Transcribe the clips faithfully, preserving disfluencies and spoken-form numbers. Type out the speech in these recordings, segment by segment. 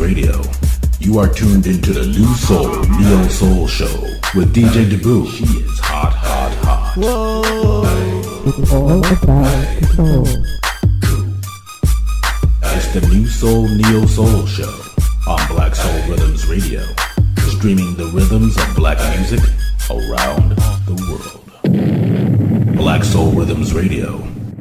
Radio. You are tuned into the New Soul Neo Soul Show with D J Deboo. She is hot, hot, hot. Whoa. It's all about control. It's the New Soul Neo Soul Show on Black Soul Rhythms Radio, streaming the rhythms of black music around the world. Black Soul Rhythms Radio.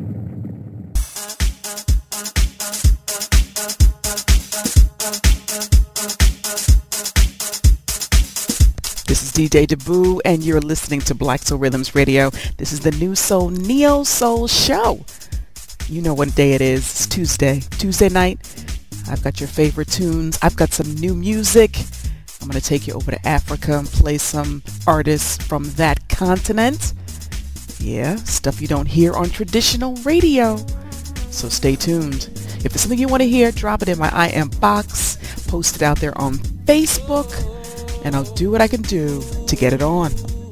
This is D J Deboo, and you're listening to Black Soul Rhythms Radio. This is the New Soul Neo Soul Show. You know what day it is. It's Tuesday. Tuesday night. I've got your favorite tunes. I've got some new music. I'm going to take you over to Africa and play some artists from that continent. Yeah, stuff you don't hear on traditional radio. So stay tuned. If there's something you want to hear, drop it in my I M box. Post it out there on Facebook. And I'll do what I can do to get it on.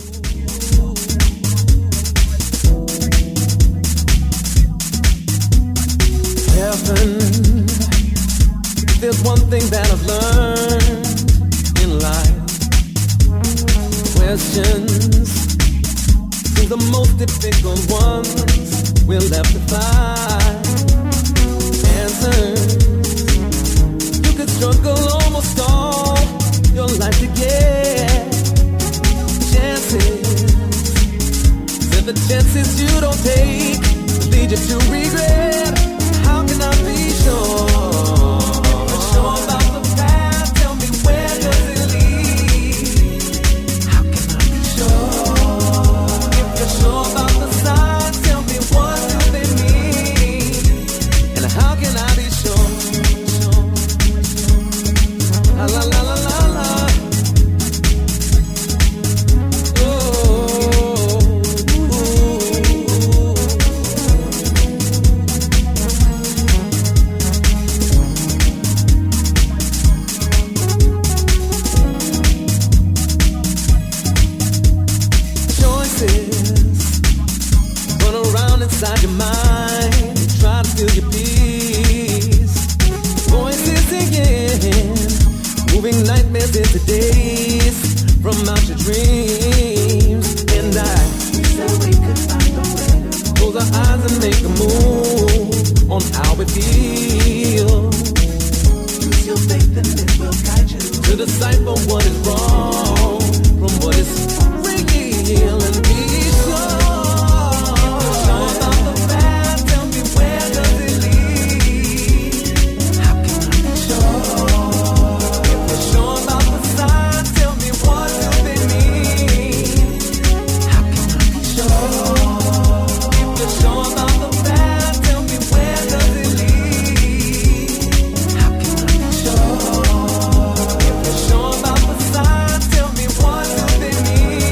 Heaven, there's one thing that I've learned in life. Questions seem the most difficult ones we're left to find. Answers, you could struggle almost all your life to get. Chances, and the chances you don't take lead you to regret. How can I be sure? Sure about the past, tell me where does it lead? How can I be sure? If you're sure about the signs, tell me what do they mean? And how can I be sure? La la la la la la. Inside your mind, try to feel your peace. Voices singing, moving nightmares into days from out your dreams. And I said we could find a way. Close our eyes and make a move on how it feels. Use your faith and it will guide you to decipher what is wrong from what is real and be sure. What do they mean?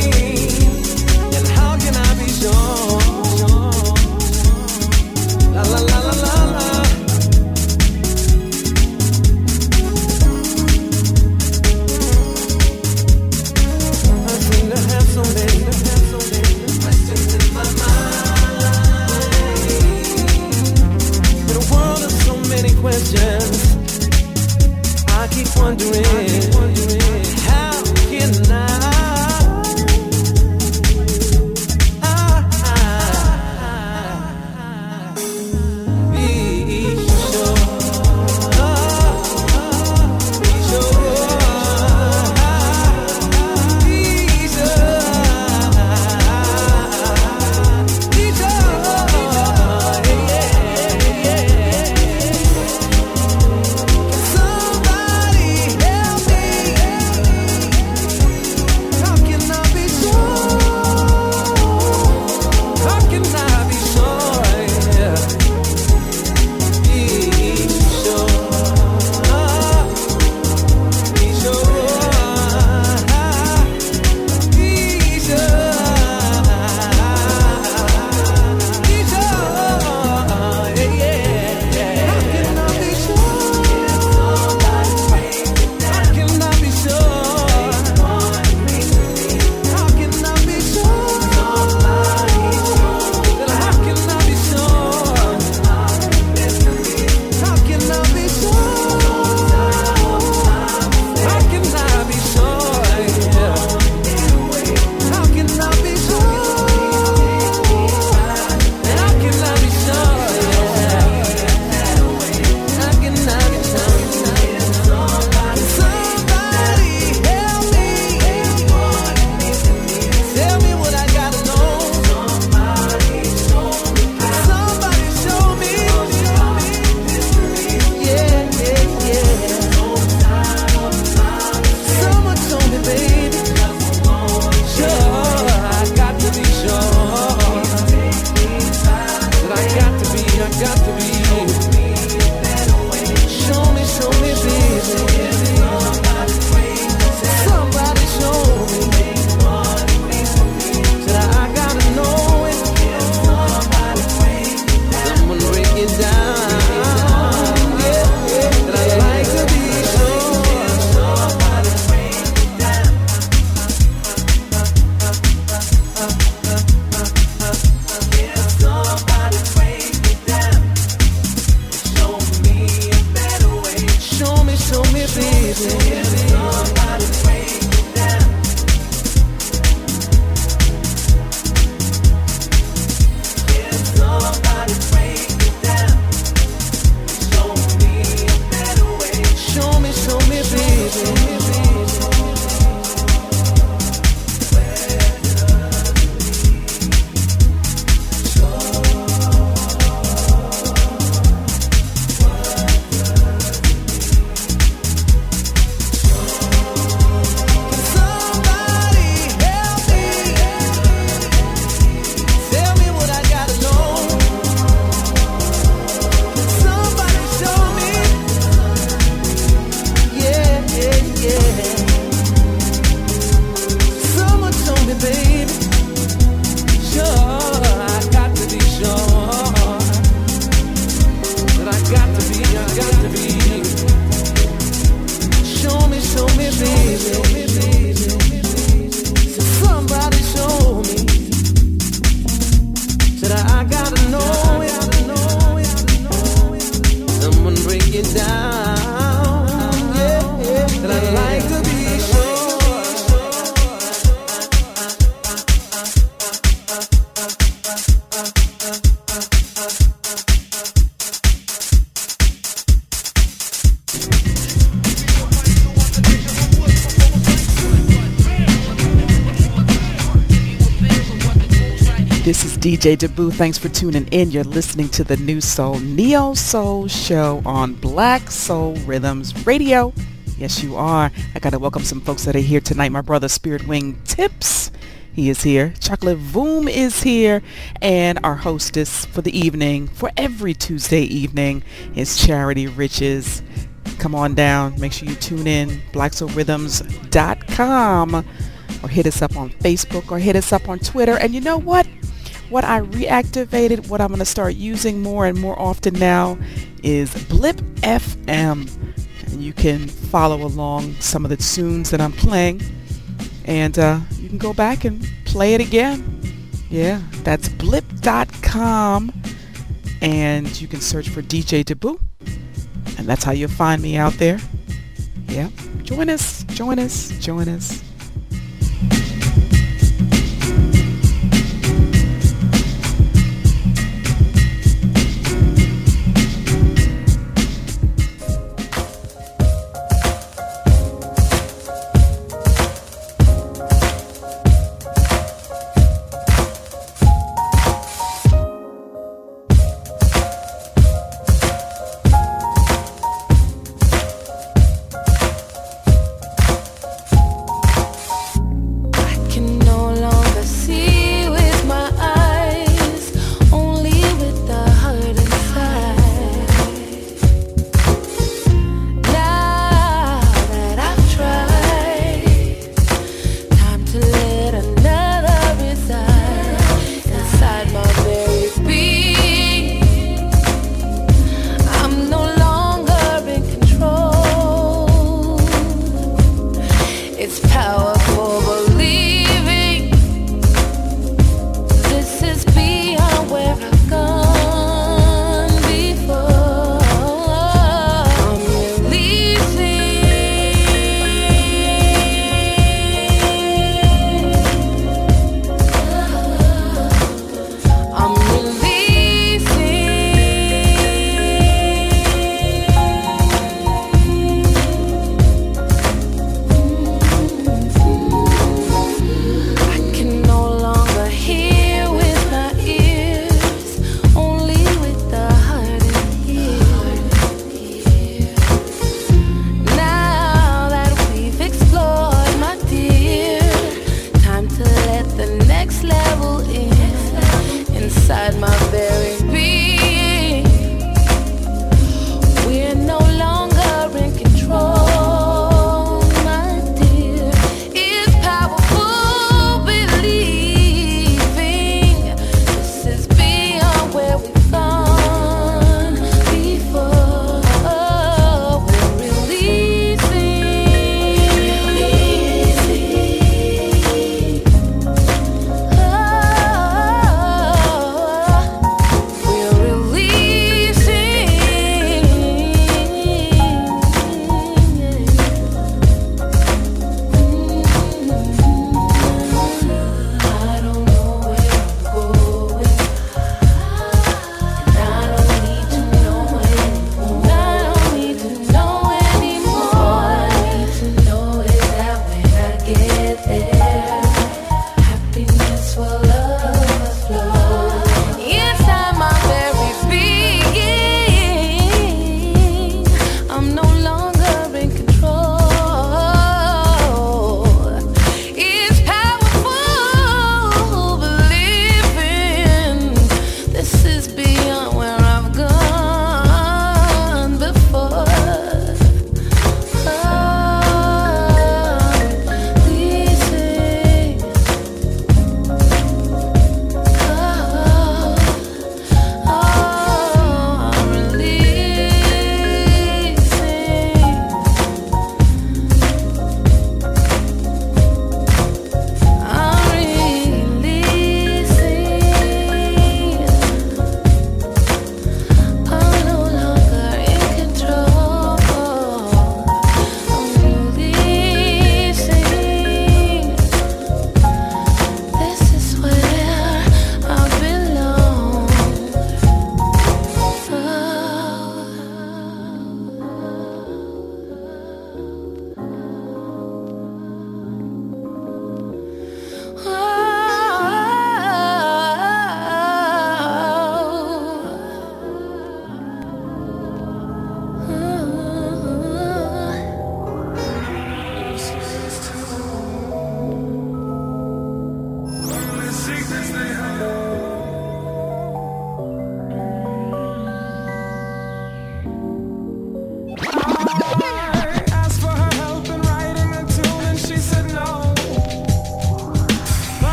This is D J Deboo. Thanks for tuning in. You're listening to the New Soul Neo Soul Show on Black Soul Rhythms Radio. Yes, you are. I got to welcome some folks that are here tonight. My brother Spirit Wing Tips, he is here. Chocolate Voom is here. And our hostess for the evening, for every Tuesday evening, is Charity Riches. Come on down. Make sure you tune in, black soul rhythms dot com, or hit us up on Facebook, or hit us up on Twitter. And you know what? What I reactivated, what I'm going to start using more and more often now, is Blip F M. And you can follow along some of the tunes that I'm playing. And uh, you can go back and play it again. Yeah, that's blip dot com. And you can search for D J Deboo. And that's how you'll find me out there. Yeah, join us, join us, join us.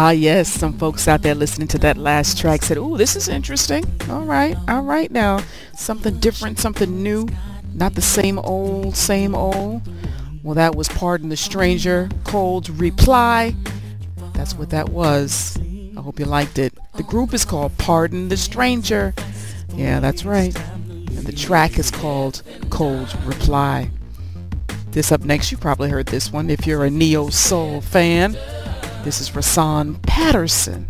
Ah, yes, some folks out there listening to that last track said, "Ooh, this is interesting. All right, all right now. Something different, something new. Not the same old, same old." Well, that was Pardon the Stranger, Cold Reply. That's what that was. I hope you liked it. The group is called Pardon the Stranger. Yeah, that's right. And the track is called Cold Reply. This up next, you probably heard this one if you're a neo soul fan. This is Rahsaan Patterson.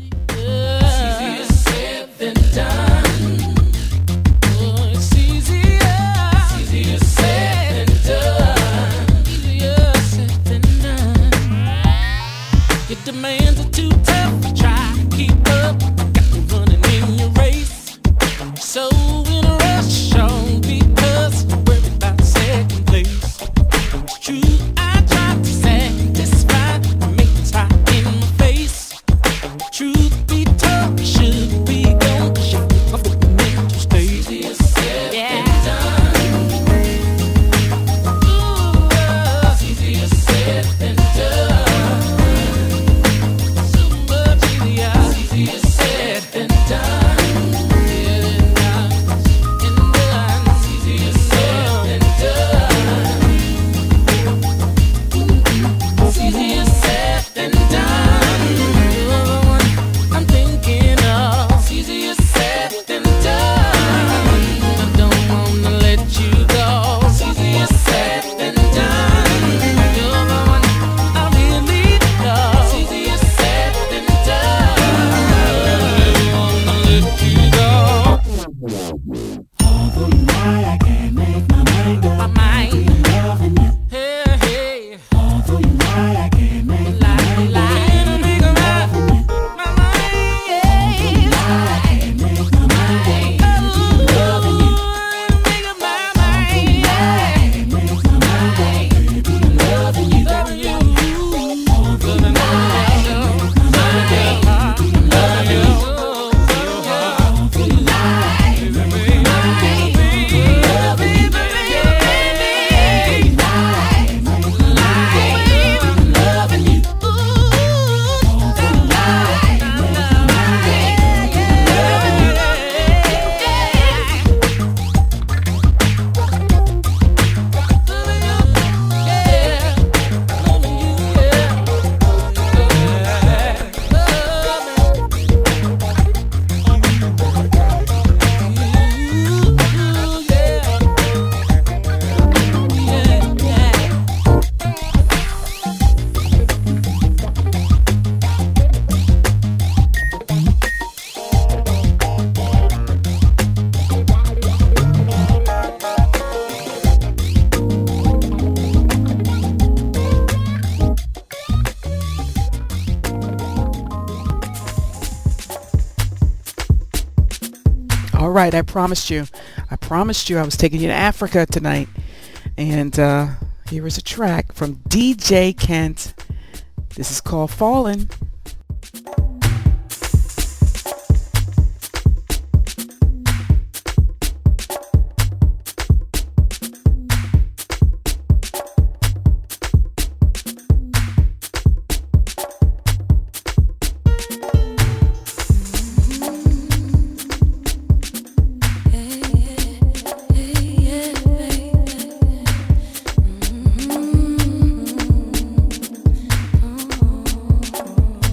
Demands are too tough to try to keep up. Got me running in your race. So in a rush, on because you're worried about second place. It's true, I tried to satisfy, make it hot in my face. Truth be told, should be gone. Should be off the mental stage. Yeah. Ooh, it's easier said than done. Easier said than done. Easier said than done. Easier said than done. You're the one I'm thinking of. Easier said than done. I don't wanna let you go. Easier said than done. You're the one I really love. Easier said than done. Although you lie, I can't make my mind up. My mind. Loving you. Hey, hey. Although you lie, I can't make my Lie, mind lie, up. and make a lie. My mind, yeah. Lie, I can't make my mind up. Loving you. Make up my mind, Lie, I can't make my mind up. Baby, loving you. loving you. Although you lie, I can't make my mind up. Baby, loving you. Although you lie, I can't make my mind up. Baby, loving you. All right, I promised you. I promised you I was taking you to Africa tonight. And uh, here is a track from D J Kent. This is called Fallin'. Mm-hmm.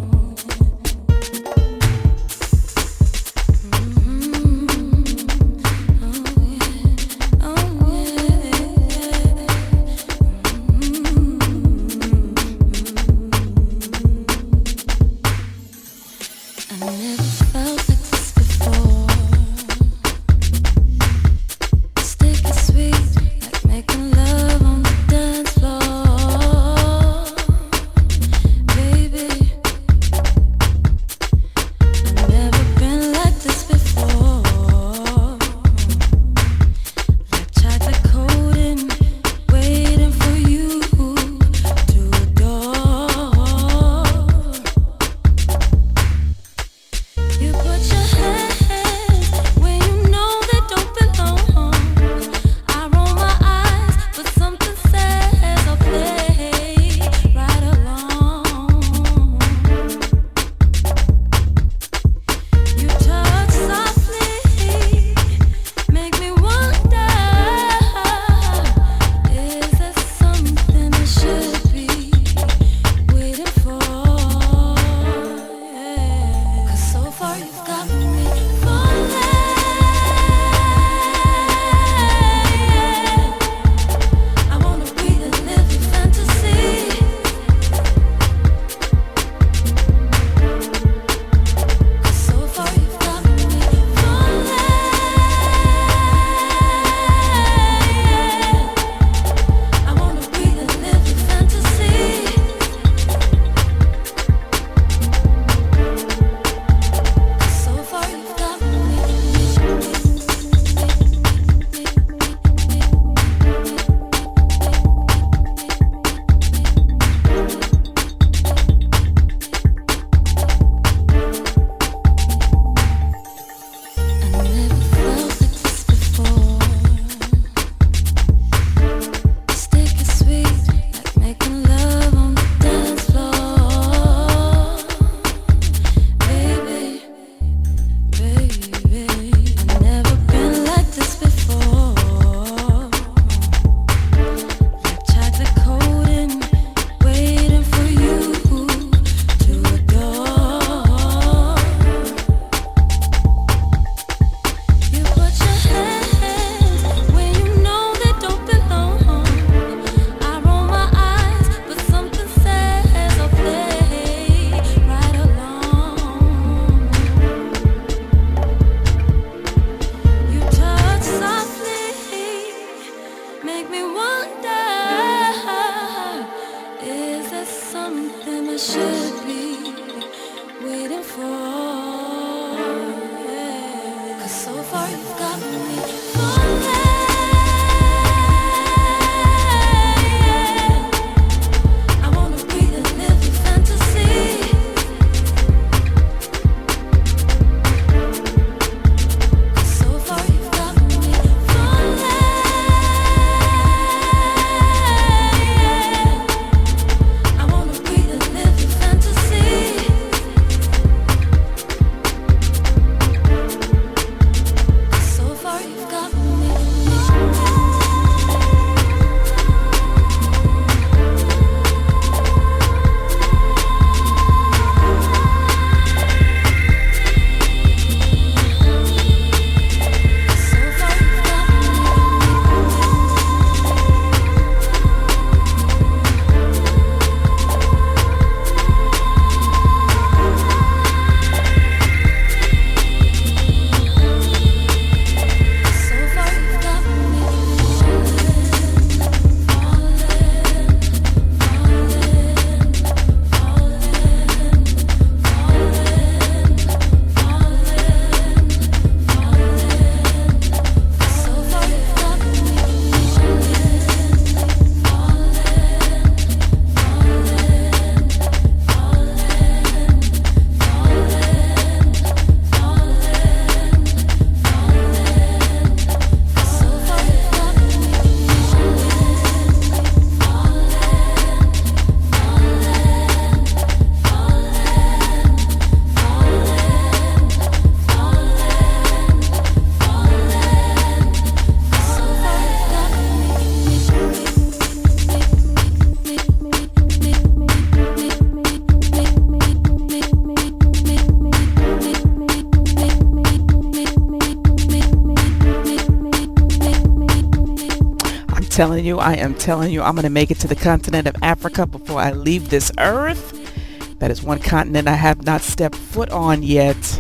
telling you, I am telling you, I'm going to make it to the continent of Africa before I leave this earth. That is one continent I have not stepped foot on yet.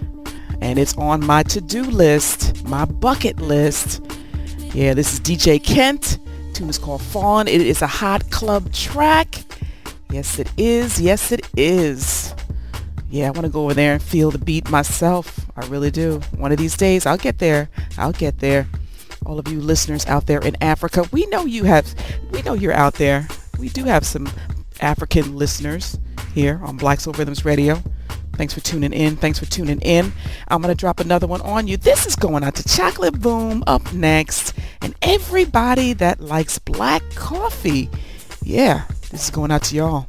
And it's on my to-do list, my bucket list. Yeah, this is D J Kent. The tune is called Fawn. It is a hot club track. Yes, it is. Yes, it is. Yeah, I want to go over there and feel the beat myself. I really do. One of these days, I'll get there. I'll get there. All of you listeners out there in Africa, we know you have, we know you're out there. We do have some African listeners here on Black Soul Rhythms Radio. Thanks for tuning in. Thanks for tuning in. I'm going to drop another one on you. This is going out to Chocolate Boom up next. And everybody that likes black coffee. Yeah, this is going out to y'all.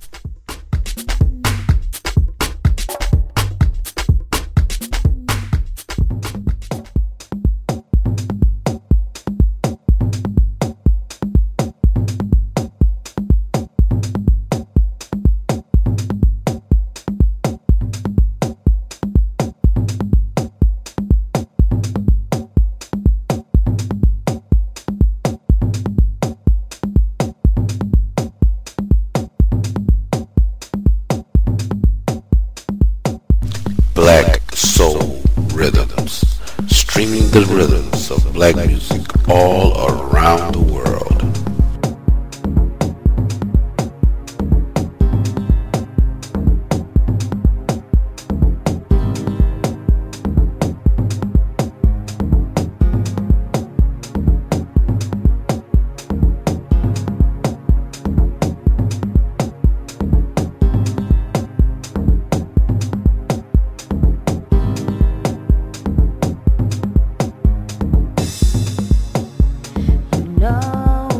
Streaming the rhythms of black music all around the world. No.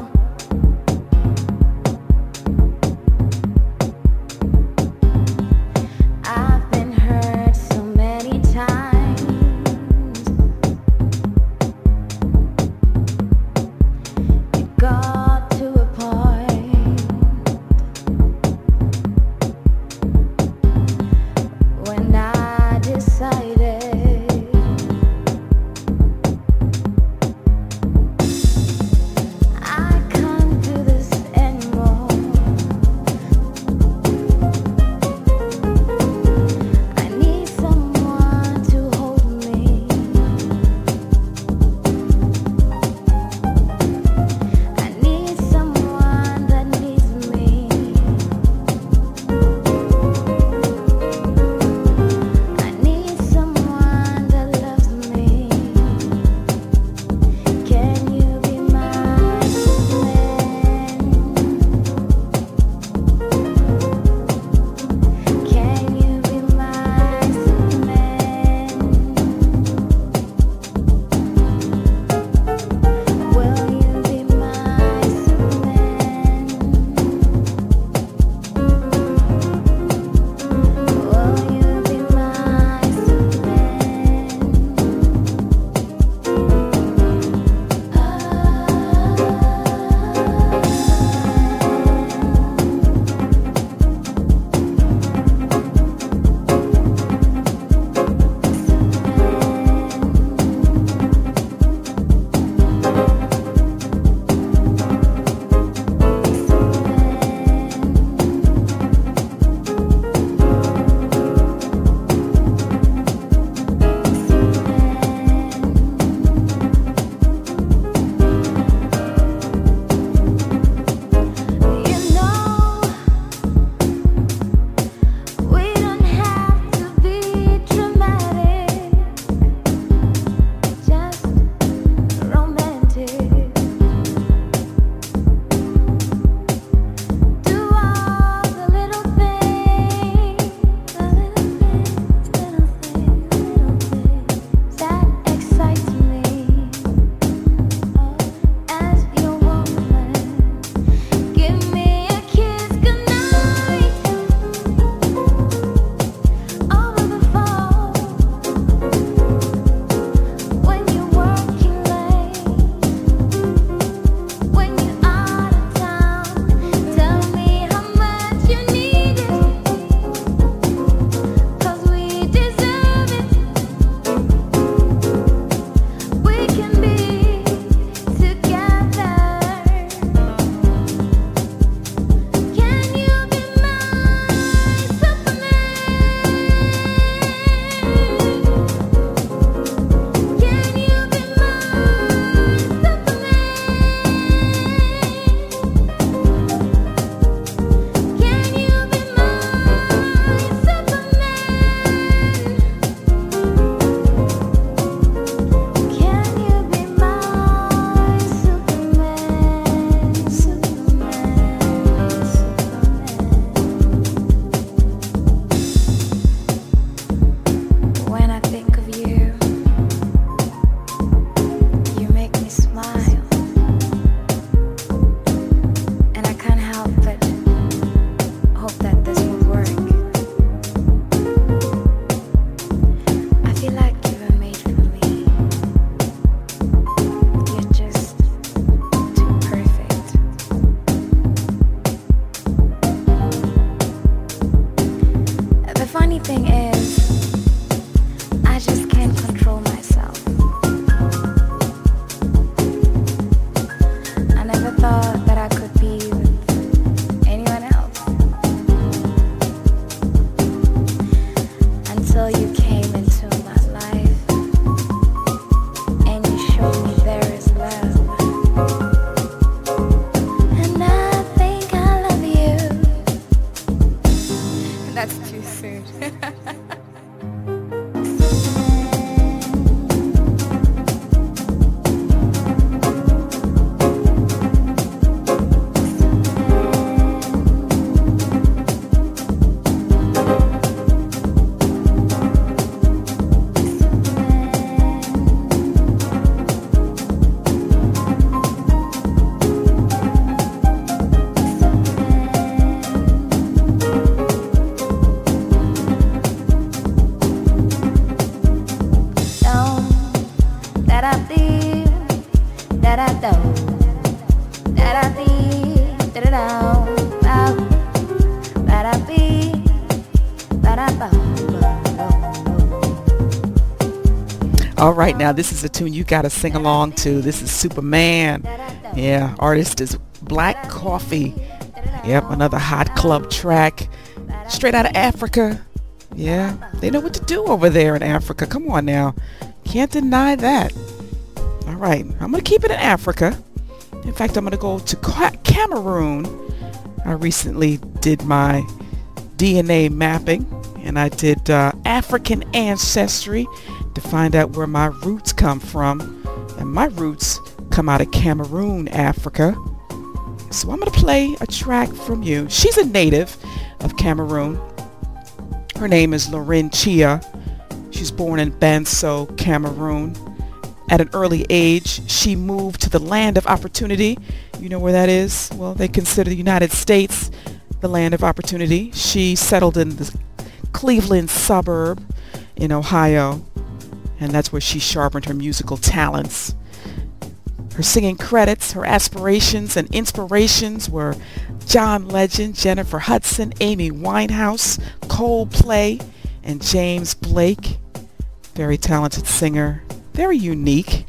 All right, now this is a tune you gotta sing along to. This is Superman. Yeah, artist is Black Coffee. Yep, another hot club track. Straight out of Africa. Yeah, they know what to do over there in Africa. Come on now. Can't deny that. All right, I'm going to keep it in Africa. In fact, I'm going to go to Ca- Cameroon. I recently did my D N A mapping, and I did uh, African ancestry to find out where my roots come from. And my roots come out of Cameroon, Africa. So I'm going to play a track from you. She's a native of Cameroon. Her name is Lauren Chia. She's born in Banso, Cameroon. At an early age, she moved to the land of opportunity. You know where that is? Well, they consider the United States the land of opportunity. She settled in the Cleveland suburb in Ohio, and that's where she sharpened her musical talents. Her singing credits, her aspirations and inspirations were John Legend, Jennifer Hudson, Amy Winehouse, Coldplay, and James Blake. Very talented singer, very unique.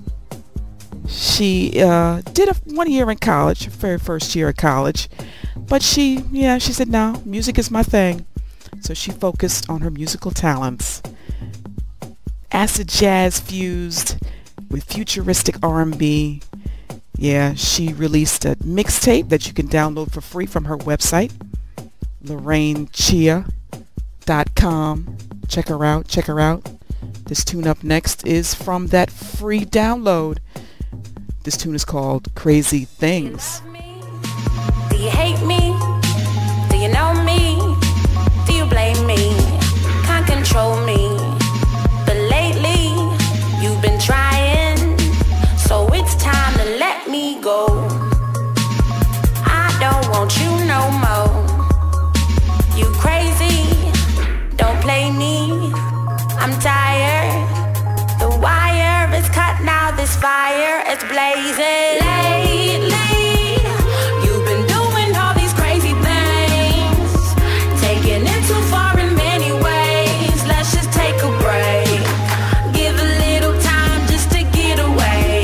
She uh, did a one year in college, her very first year of college, but she, yeah, she said, no, music is my thing. So she focused on her musical talents. Acid jazz fused with futuristic R and B. Yeah, she released a mixtape that you can download for free from her website, Lorraine Chia dot com. Check her out, check her out. This tune up next is from that free download. This tune is called Crazy Things. Do you hate me? Do you know me? Do you blame me? Can't control me. But lately, you've been trying. So it's time to let me go. I don't want you no more. You crazy, don't play me. I'm tired. The wire is cut now, this fire is blazing. Lately, you've been doing all these crazy things, taking it too far in many ways. Let's just take a break. Give a little time just to get away.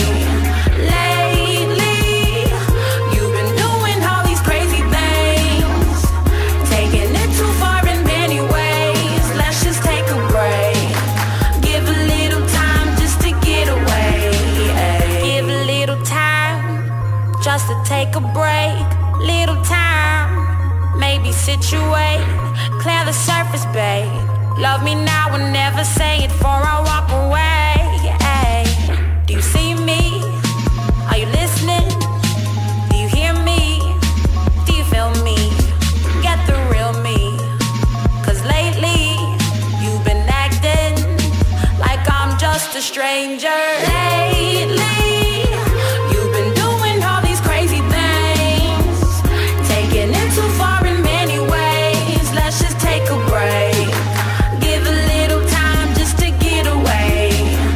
Lately, you've been doing all these crazy things, taking it too far in many ways. Let's just take a break. Give a little time just to get away. Give a little time just to take a break. Little time, maybe situate, clear the surface, babe. Love me now and never say it before I walk away. Ay. Do you see me? Are you listening? Do you hear me? Do you feel me? Get the real me. Cause lately, you've been acting like I'm just a stranger. Lately, you've been doing all these crazy things, taking it too far in many ways. Let's just take a break. Give a little time just to get away.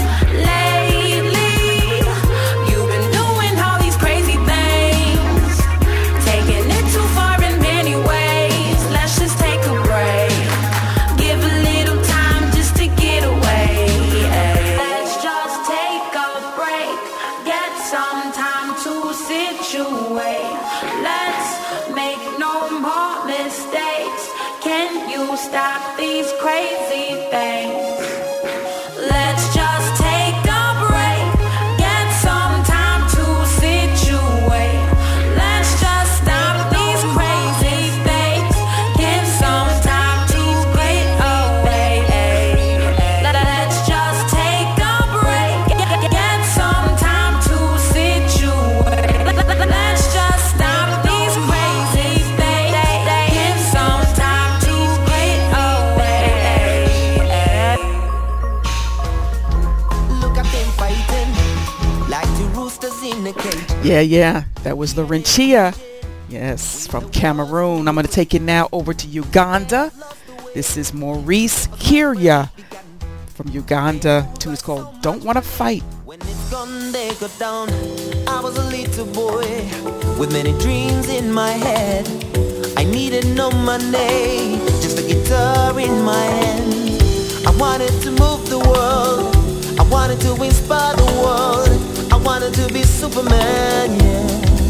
Lately, you've been doing all these crazy things, taking it too far in many ways. Let's just take a break. Give a little time just to get away. Let's just take a break. Get some time to situate. Let's make no more mistakes. Can you stop these crazy things? Let's just take a break. Get some time to situate. Let's just stop these crazy things. Get some time to get away. Let's just take a break. Get some time to situate. Let's just stop these crazy things. Get some time to get away. Look at them fighting like the roosters in the cage. Yeah, yeah, that was Lauren Chia. Yes, from Cameroon. I'm going to take it now over to Uganda. This is Maurice Kirya from Uganda. The tune is called Don't Wanna Fight. When gun they got down, I was a little boy with many dreams in my head. I needed no money, just a guitar in my hand. I wanted to move the world, I wanted to inspire the world, I wanted to be Superman, yeah.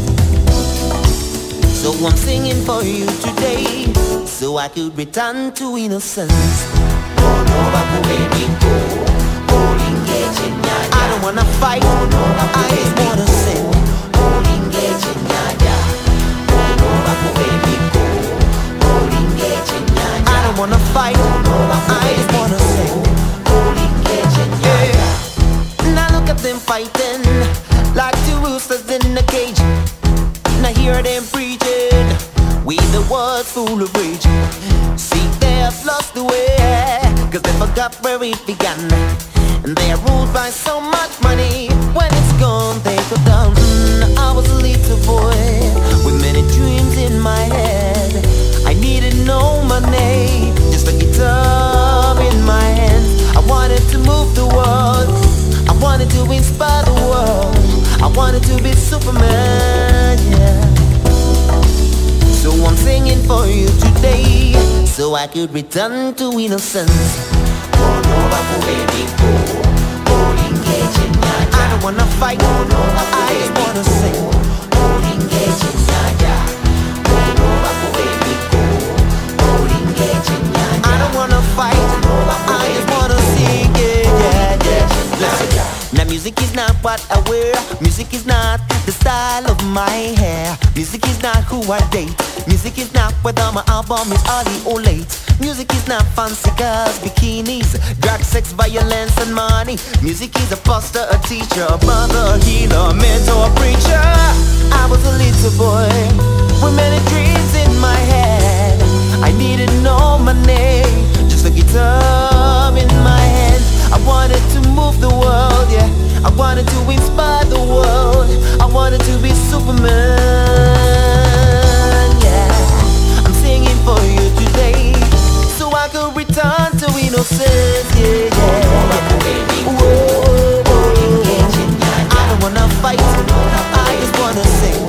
So I'm singing for you today, so I could return to innocence. I don't wanna fight, I just wanna sing. I don't wanna fight, I just wanna sing. Yeah. Now look at them fighting like two roosters in a cage. Now hear them preaching with the words full of rage. See, they have lost the way, cause they forgot where it began. And they are ruled by so much money. When it's gone, they go down. mm, I was a little boy with many dreams in my head. I needed no money, just a guitar in my hands. I wanted to move the world, I wanted to inspire the world, I wanted to be Superman, yeah. So I'm singing for you today, so I could return to innocence. I don't wanna fight, I just wanna sing. I don't wanna fight, I just wanna sing, yeah, yeah, yeah. Listen. Now music is not what I wear, music is not the style of my hair, music is not who I date, music is not whether my album is early or late. Music is not fancy cars, bikinis, drug, sex, violence and money. Music is a pastor, a teacher, a mother, a healer, a mentor, a preacher. I was a little boy with many dreams in my head. I needed no money, just a guitar in my hand. I wanted to move the world, yeah. I wanted to inspire the world, I wanted to be Superman, yeah. I'm singing for you today, so I could return to innocence, yeah, yeah. Whoa, whoa. I don't wanna fight, I just wanna sing.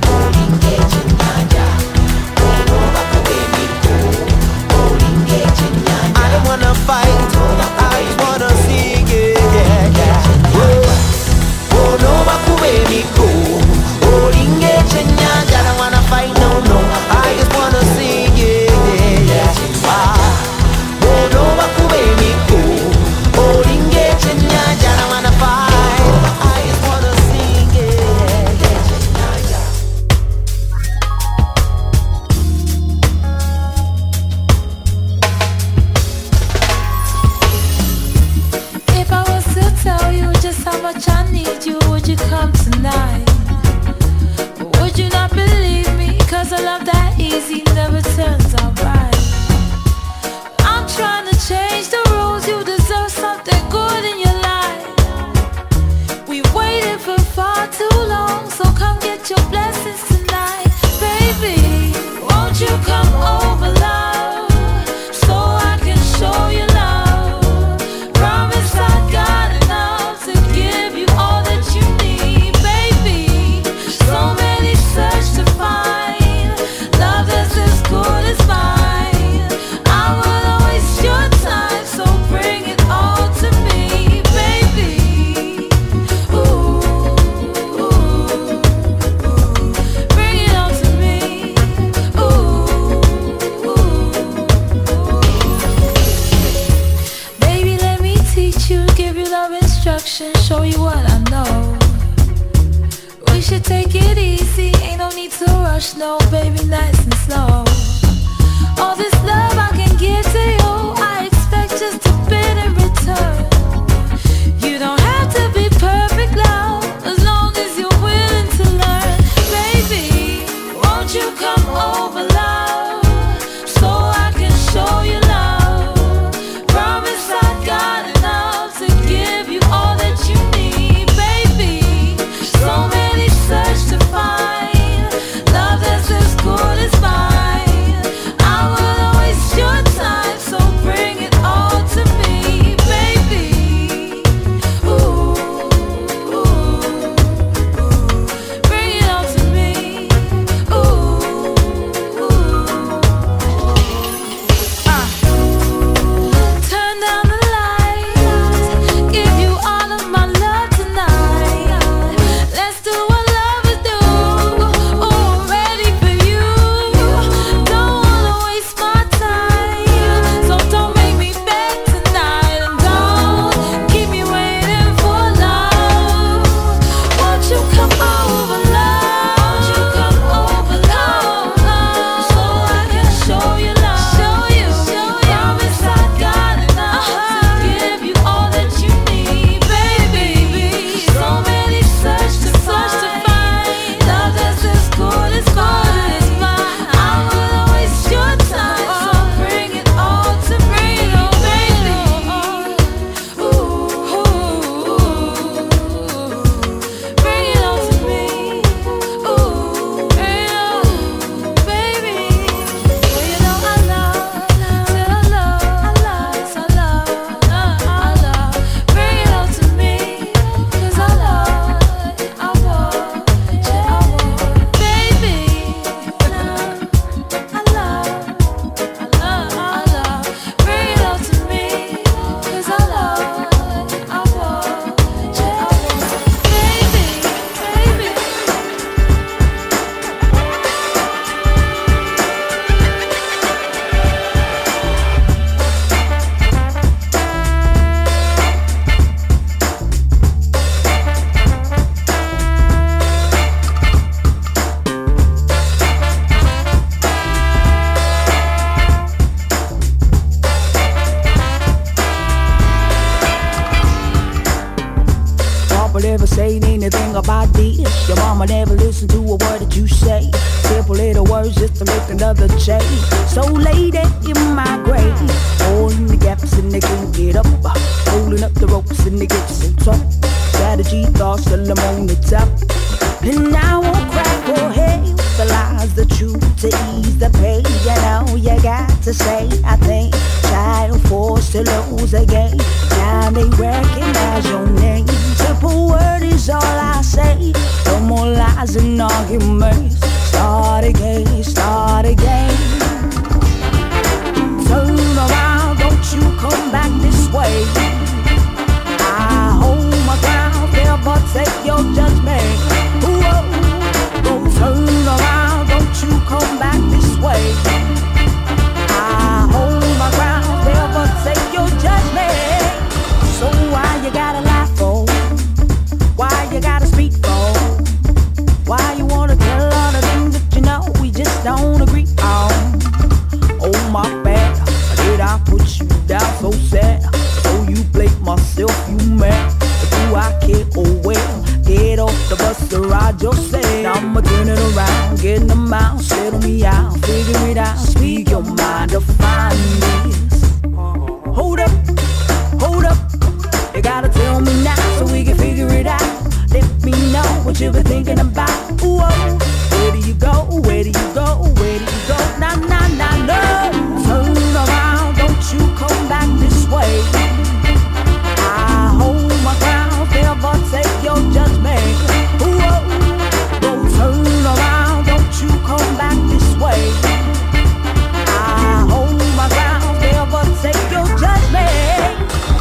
I don't wanna fight, I just wanna sing, yeah, yeah, yeah. Whoa, oh no, bakubemiko, oh lingeche nyanja. I don't wanna fight, no, no, I just wanna sing, yeah, yeah, yeah. Ah, oh no, bakubemiko, oh lingeche nyanja. I don't wanna fight, I just wanna sing, yeah, yeah, yeah. If I was to tell you just how much I need you, would you come tonight? Or would you not believe me? Cause a love that easy never turns out right. I'm trying to change the rules, you deserve something good in your life. We waited for far too long, so come get your blessings tonight. Baby, won't you come over, love, so I can show you love. Promise I got enough to give you all that you need, baby. So many search to find love that's as good as mine. I will waste your time, so bring it all to me, baby. Ooh, ooh, ooh. Bring it all to me. Ooh, ooh, ooh. Baby, let me teach you, give you love instruction, show you what I know. We should take it easy, ain't no need to rush, no, baby, nice and slow. All this love I can give to you, I expect just a bit in return. You don't have to be perfect, love, as long as you're willing to learn. Baby, won't you come over, love, so I can show you love. Promise I got enough to give you all that you need, baby. So many search to find love that's as good as mine. I will waste your time, people ever say anything about this? Your mama never listened to a word that you say. Simple little words just to make another change. So lady in my grave, holding the gaps and they can't get up, holding up the ropes and they get so tough. Strategy, thoughts till I'm on the top. And I won't crack or hate the lies, the truth to ease the pain. You know you got to say, I think child forced to lose again. Now they recognize your name. Simple word is all I say. No more lies and arguments. Start again, start again. Turn around, don't you come back this way. I hold my ground, never take your judgment. Whoa, go turn around, don't you come back this way. I hold my ground, never take your judgment. So why you gotta lie for? Why you gotta speak for? Why you wanna tell all the things that you know we just don't agree on? Oh my bad, did I put you down so sad? So you blame myself, you mad? Do I care? Oh well, get off the bus or ride yourself. I'ma turn it around, get them out, settle me out, figure it out, speak your mind to find this. Hold up, hold up, you gotta tell me now so we can figure it out. Let me know what you been thinking about. Whoa, where do you go? Where do you go? Where do you go? Nah, nah, nah, no. Turn around, don't you come back this way. I hold my ground, never take your judgment. Whoa, go turn around, don't you come back this way. I hold my ground, never take your judgment.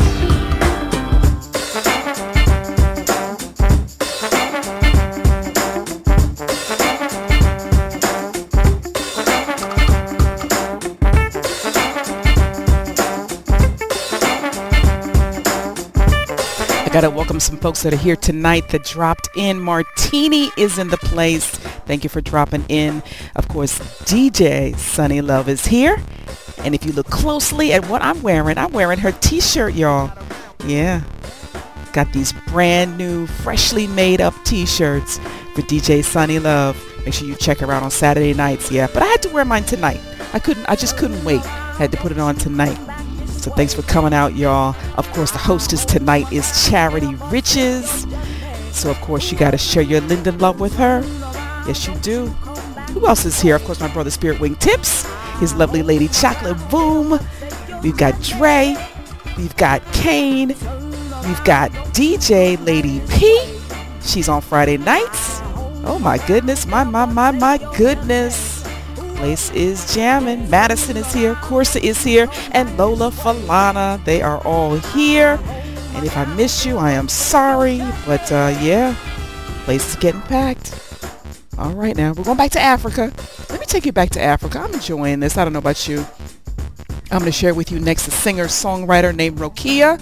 Gotta welcome some folks that are here tonight that dropped in. Martini is in the place. Thank you for dropping in. Of course, D J Sunny Love is here. And if you look closely at what I'm wearing, I'm wearing her t-shirt, y'all. Yeah. Got these brand new, freshly made up t-shirts for D J Sunny Love. Make sure you check her out on Saturday nights. Yeah, but I had to wear mine tonight. I couldn't, I just couldn't wait. Had to put it on tonight. So thanks for coming out, y'all. Of course, the hostess tonight is Charity Riches. So, of course, you got to share your Linden love with her. Yes, you do. Who else is here? Of course, my brother Spirit Wing Tips. His lovely lady Chocolate Boom. We've got Dre. We've got Kane. We've got D J Lady P. She's on Friday nights. Oh, my goodness. My, my, my, my goodness. Place is jamming. Madison is here, Corsa is here, and Lola Falana. They are all here. And if I missed you, I am sorry. But uh, yeah, place is getting packed. All right, now we're going back to Africa. Let me take you back to Africa. I'm enjoying this. I don't know about you. I'm going to share with you next a singer-songwriter named Rokia.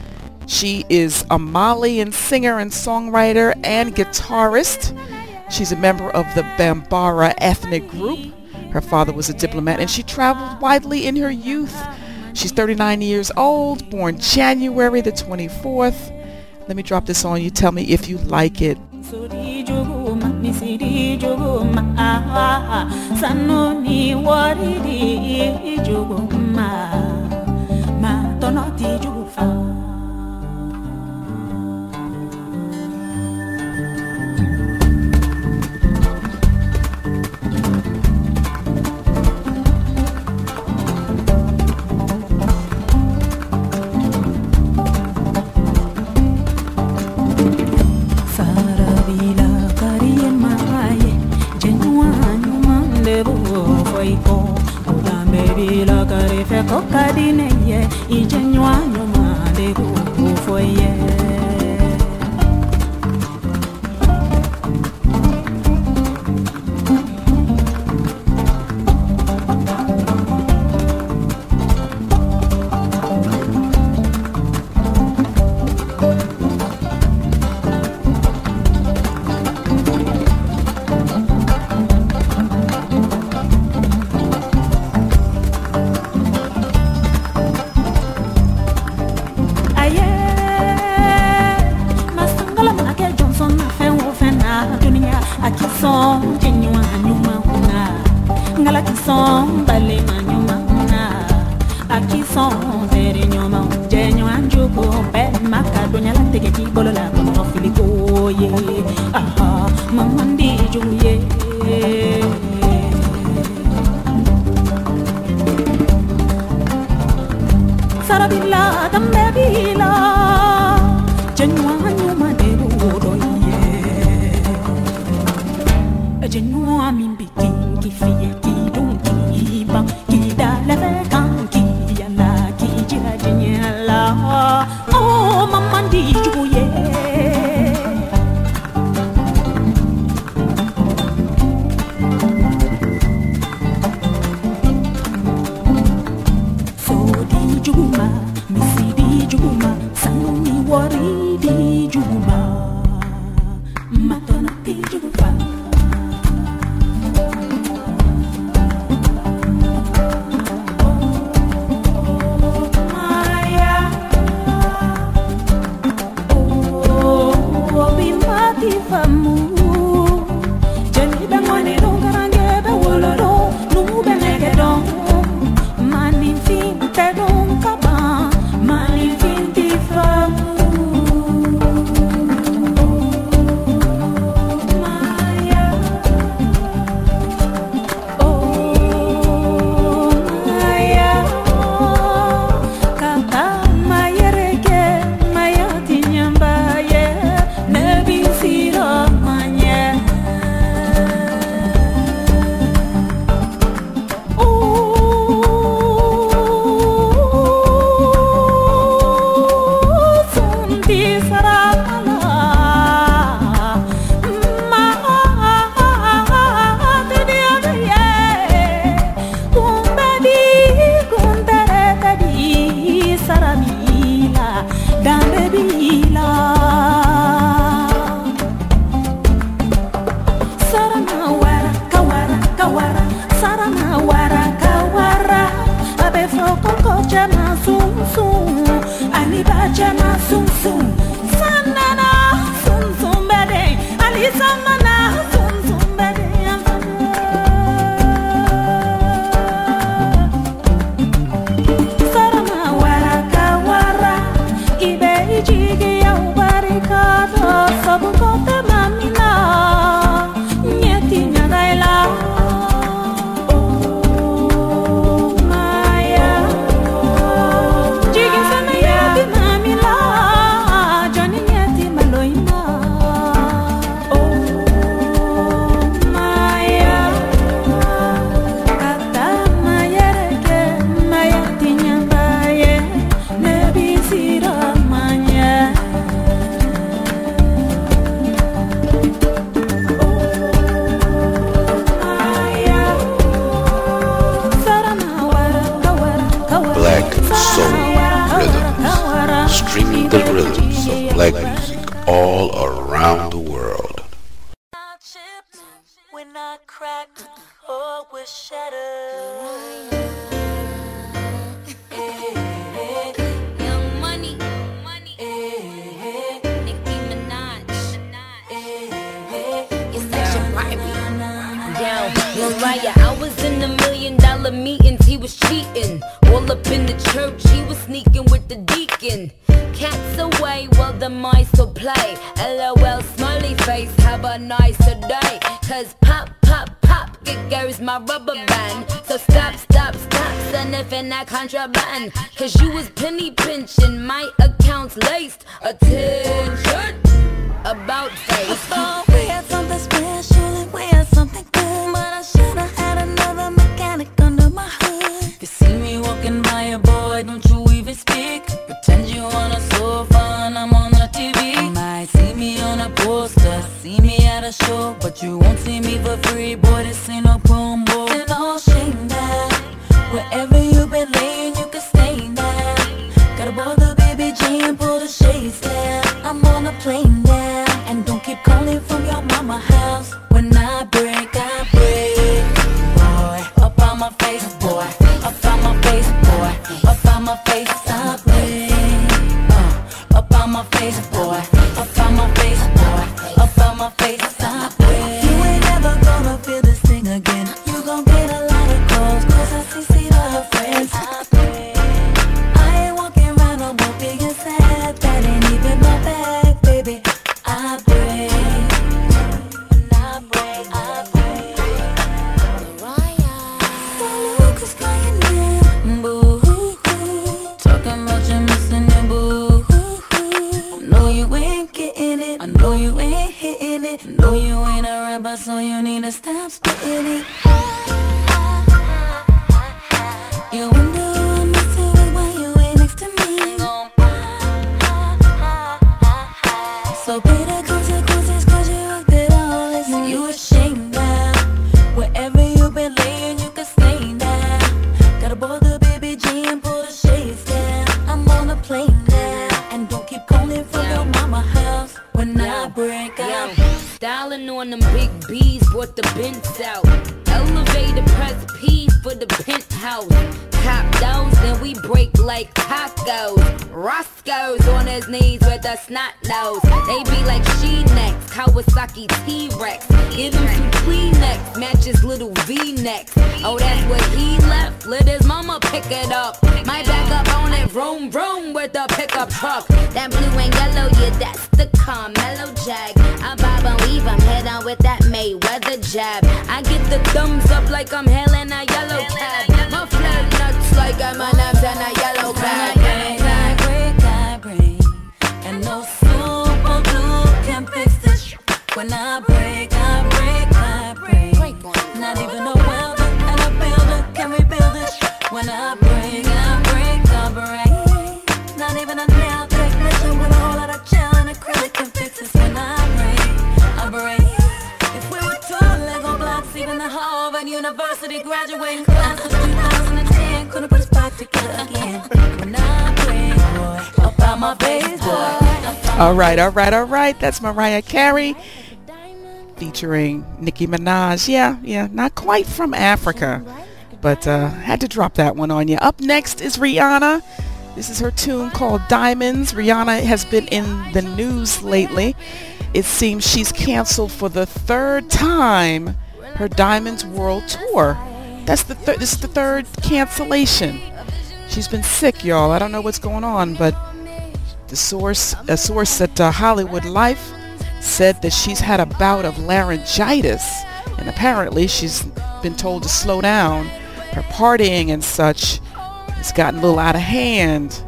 She is a Malian singer and songwriter and guitarist. She's a member of the Bambara ethnic group. Her father was a diplomat, and she traveled widely in her youth. She's thirty-nine years old, born January the twenty-fourth. Let me drop this on you. Tell me if you like it. Kokadine ye ijenywa nyuma de bolola kama filiko ye aha mamandi juye sarabila tambebila jenwa nyuma de bodo ye jenwa mimbi kingi fiye ki donki ba ki dalave kanki yala ki jira jinyala oh mamandi juye so di juma misi di juma sani wari di juma matona di juma Black music all around the world. When I crack, oh, we're shattered. Young Money, Nicki Minaj, it's such a Barbie. Yo, Mariah, I was in the million dollar meetings, he was cheating. All up in the church, he was sneaking with the deacon. Cats away while the mice will play. LOL smiley face, have a nicer day. Cause pop, pop, pop, it goes my rubber band. So stop, stop, stop, sniffing that contraband. Cause you was penny pinching, my account's laced. Attention, about face. I thought we had something special and we had something good, but I should've had another mechanic under my hood. You see me walking by a boy, don't you even speak. Pretend you on a sofa and I'm on the T V. You might see me on a poster, see me at a show, but you won't see me for free, boy, this ain't no promo. And all shame that wherever you been laying, you can stay now. Gotta board the baby J and pull the shades down. I'm on a plane now, and don't keep calling from your mama house. When I break, I break, boy. Up on my face, boy. Up on my face, boy. Up on my face, I break. Uh, up on my face, boy. Up on my face, boy. Up on my face, I break. You ain't never gonna feel this thing again. You No, you ain't hitting it. No, you ain't a rapper, so you need to stop spitting it. You wonder who I'm messing with while you ain't next to me. So pay the consequences, cause you acted it all. Listen, you ashamed now. Wherever you been laying, you can stay now. Gotta boil the baby G and pull the shades down. I'm on a plane now, and don't keep calling from your mama house when I break up. Styling on them big B's, brought the Benz out. Elevator press P for the penthouse. Top those, then we break like tacos. Roscoe's on his knees with a snot nose. They be like she next, Kawasaki T-Rex. Give him some Kleenex, matches little V-necks. Oh, that's what he left, let his mama pick it up. Might back up on it, vroom vroom with the pickup truck. That blue and yellow, yeah, that's the Carmelo Jag. I bob and weave, I'm head on with that Mayweather jab. I get the thumbs up like I'm hailing a yellow cab. My flat nuts like I'm an abs and a yellow cab. I break, I break, and no super glue can fix this. When I break, I break, I break. Not even a welder and a builder can rebuild it. When I break, I break, I break. Not even a nail technician with a whole lot of gel and acrylic can fix this. When I break, I break. If we were two Lego blocks, even the Harvard University graduating class of two thousand ten couldn't put us back together again. When I break, boy, up out my face, boy. All right, all right, all right. That's Mariah Carey featuring Nicki Minaj. Yeah, yeah, not quite from Africa, but uh, had to drop that one on you. Up next is Rihanna. This is her tune called Diamonds. Rihanna has been in the news lately. It seems she's canceled for the third time her Diamonds World Tour. That's the third. This is the third cancellation. She's been sick, y'all. I don't know what's going on, but the source, a source at uh, Hollywood Life, said that she's had a bout of laryngitis, and apparently she's been told to slow down. Her partying and such has gotten a little out of hand.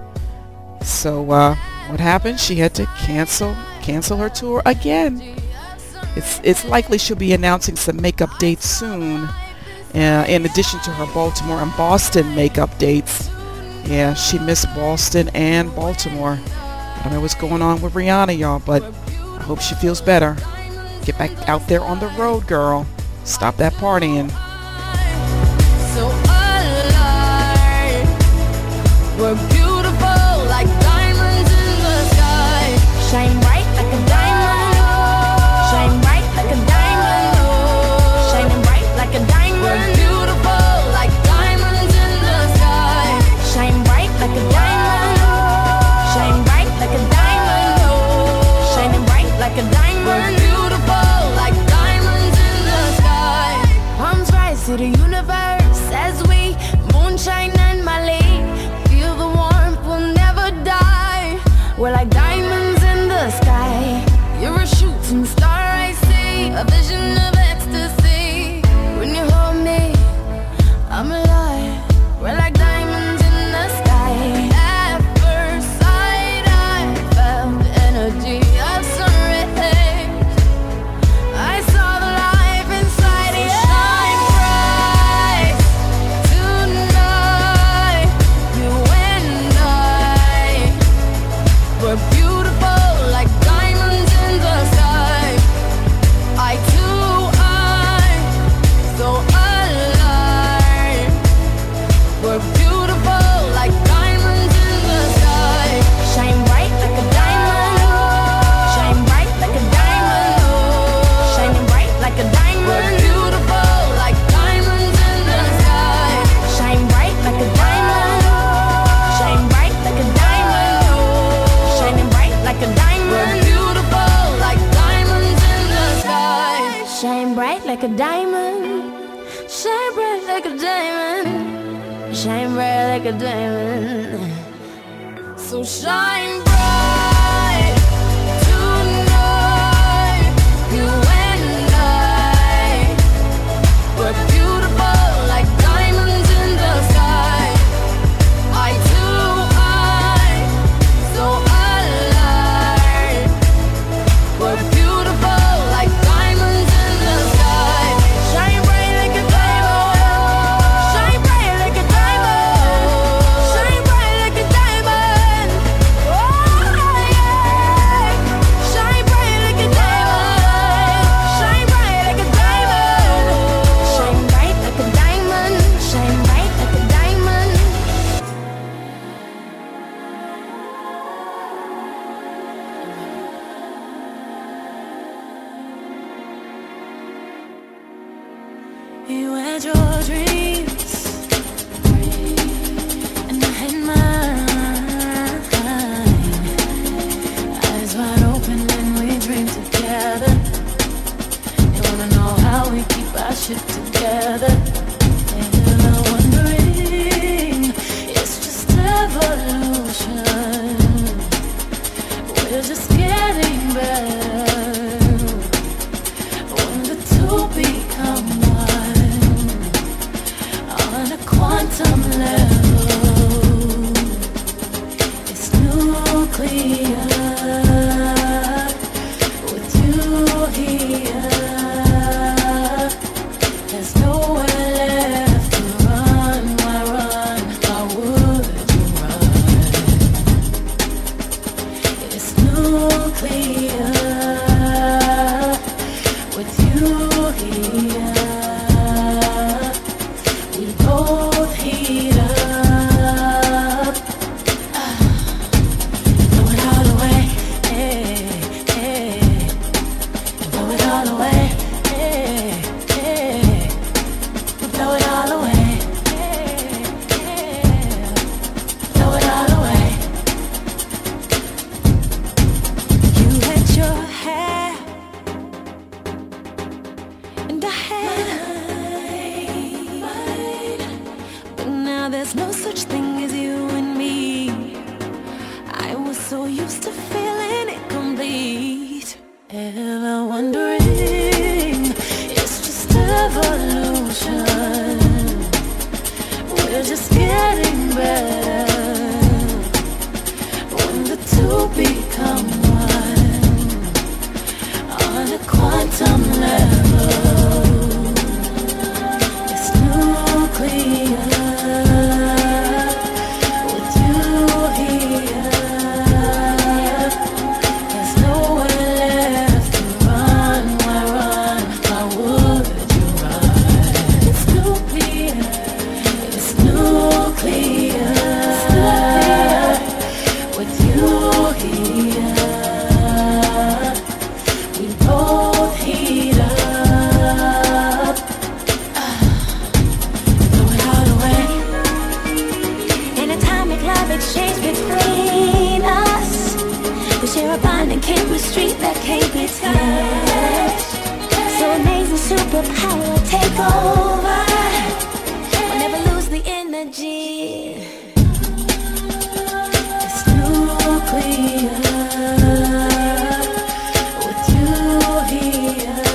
So uh, what happened? She had to cancel cancel her tour again. It's it's likely she'll be announcing some makeup dates soon, uh, in addition to her Baltimore and Boston makeup dates. Yeah, she missed Boston and Baltimore. I don't know what's going on with Rihanna, y'all, but I hope she feels better. Get back out there on the road, girl. Stop that partying. So alive, we're beautiful like diamonds in the sky. Shine bright like a diamond. Shine bright like a diamond. Shining bright like a diamond. We're beautiful like diamonds in the sky. Shine bright like a diamond. Shine bright like a diamond. Shining bright like a diamond. We're beautiful like diamonds in the sky. Palms rise to the universe as we moonshine and Malay. Feel the warmth, we'll never die. We're like diamonds in the sky. You're a shooting star, I see. A vision of ecstasy. When you hold me, I'm alive. We're like diamonds in the sky. At first sight, I felt energy of sun rays. I saw the life inside you. Shine bright tonight. You and I, we're beautiful like diamonds in the sky. I too, I'm so alive. We're beautiful like diamonds in the sky. Shine bright like a diamond. Shine bright like a diamond. Shining bright like a diamond. We're beautiful like diamonds in the sky. Shine bright like a diamond. Shine bright like a diamond. Shining bright like a diamond. We're beautiful like diamonds in the sky. Shine bright like a diamond. Shine bright like a diamond. Shine bright like a diamond. So shine bright tonight. You and I, we're beautiful like diamonds in the sky. I too, I'm so alive. We're You had your dreams, and I had mine. Eyes wide open when we dream together. You wanna know how we keep our shit together? And I'm wondering, it's just evolution. We're just getting better when the two become one on a quantum level. It's nuclear with you here. There's nowhere left to run. Why run? Why would you run? It's nuclear with you here. We both heat up. Blow it all away, eh, eh. Blow it all away, eh, eh. We blow it all away, eh, eh. Blow it all away. You had your hair, and I had mine. But now there's no such thing as you and me. I was so used to feeling incomplete. Ever wondering, it's just evolution. We're just getting better when the two become one on a quantum level. It's nuclear with you here. There's nowhere left to run. Why run? Why would you run? It's nuclear. It's nuclear with you here. We both heat up. Blow it all away. An atomic love exchange between us. We share a bond and chemistry that can't be touched. So amazing, superpower take over. We'll never lose the energy. It's nuclear with you here.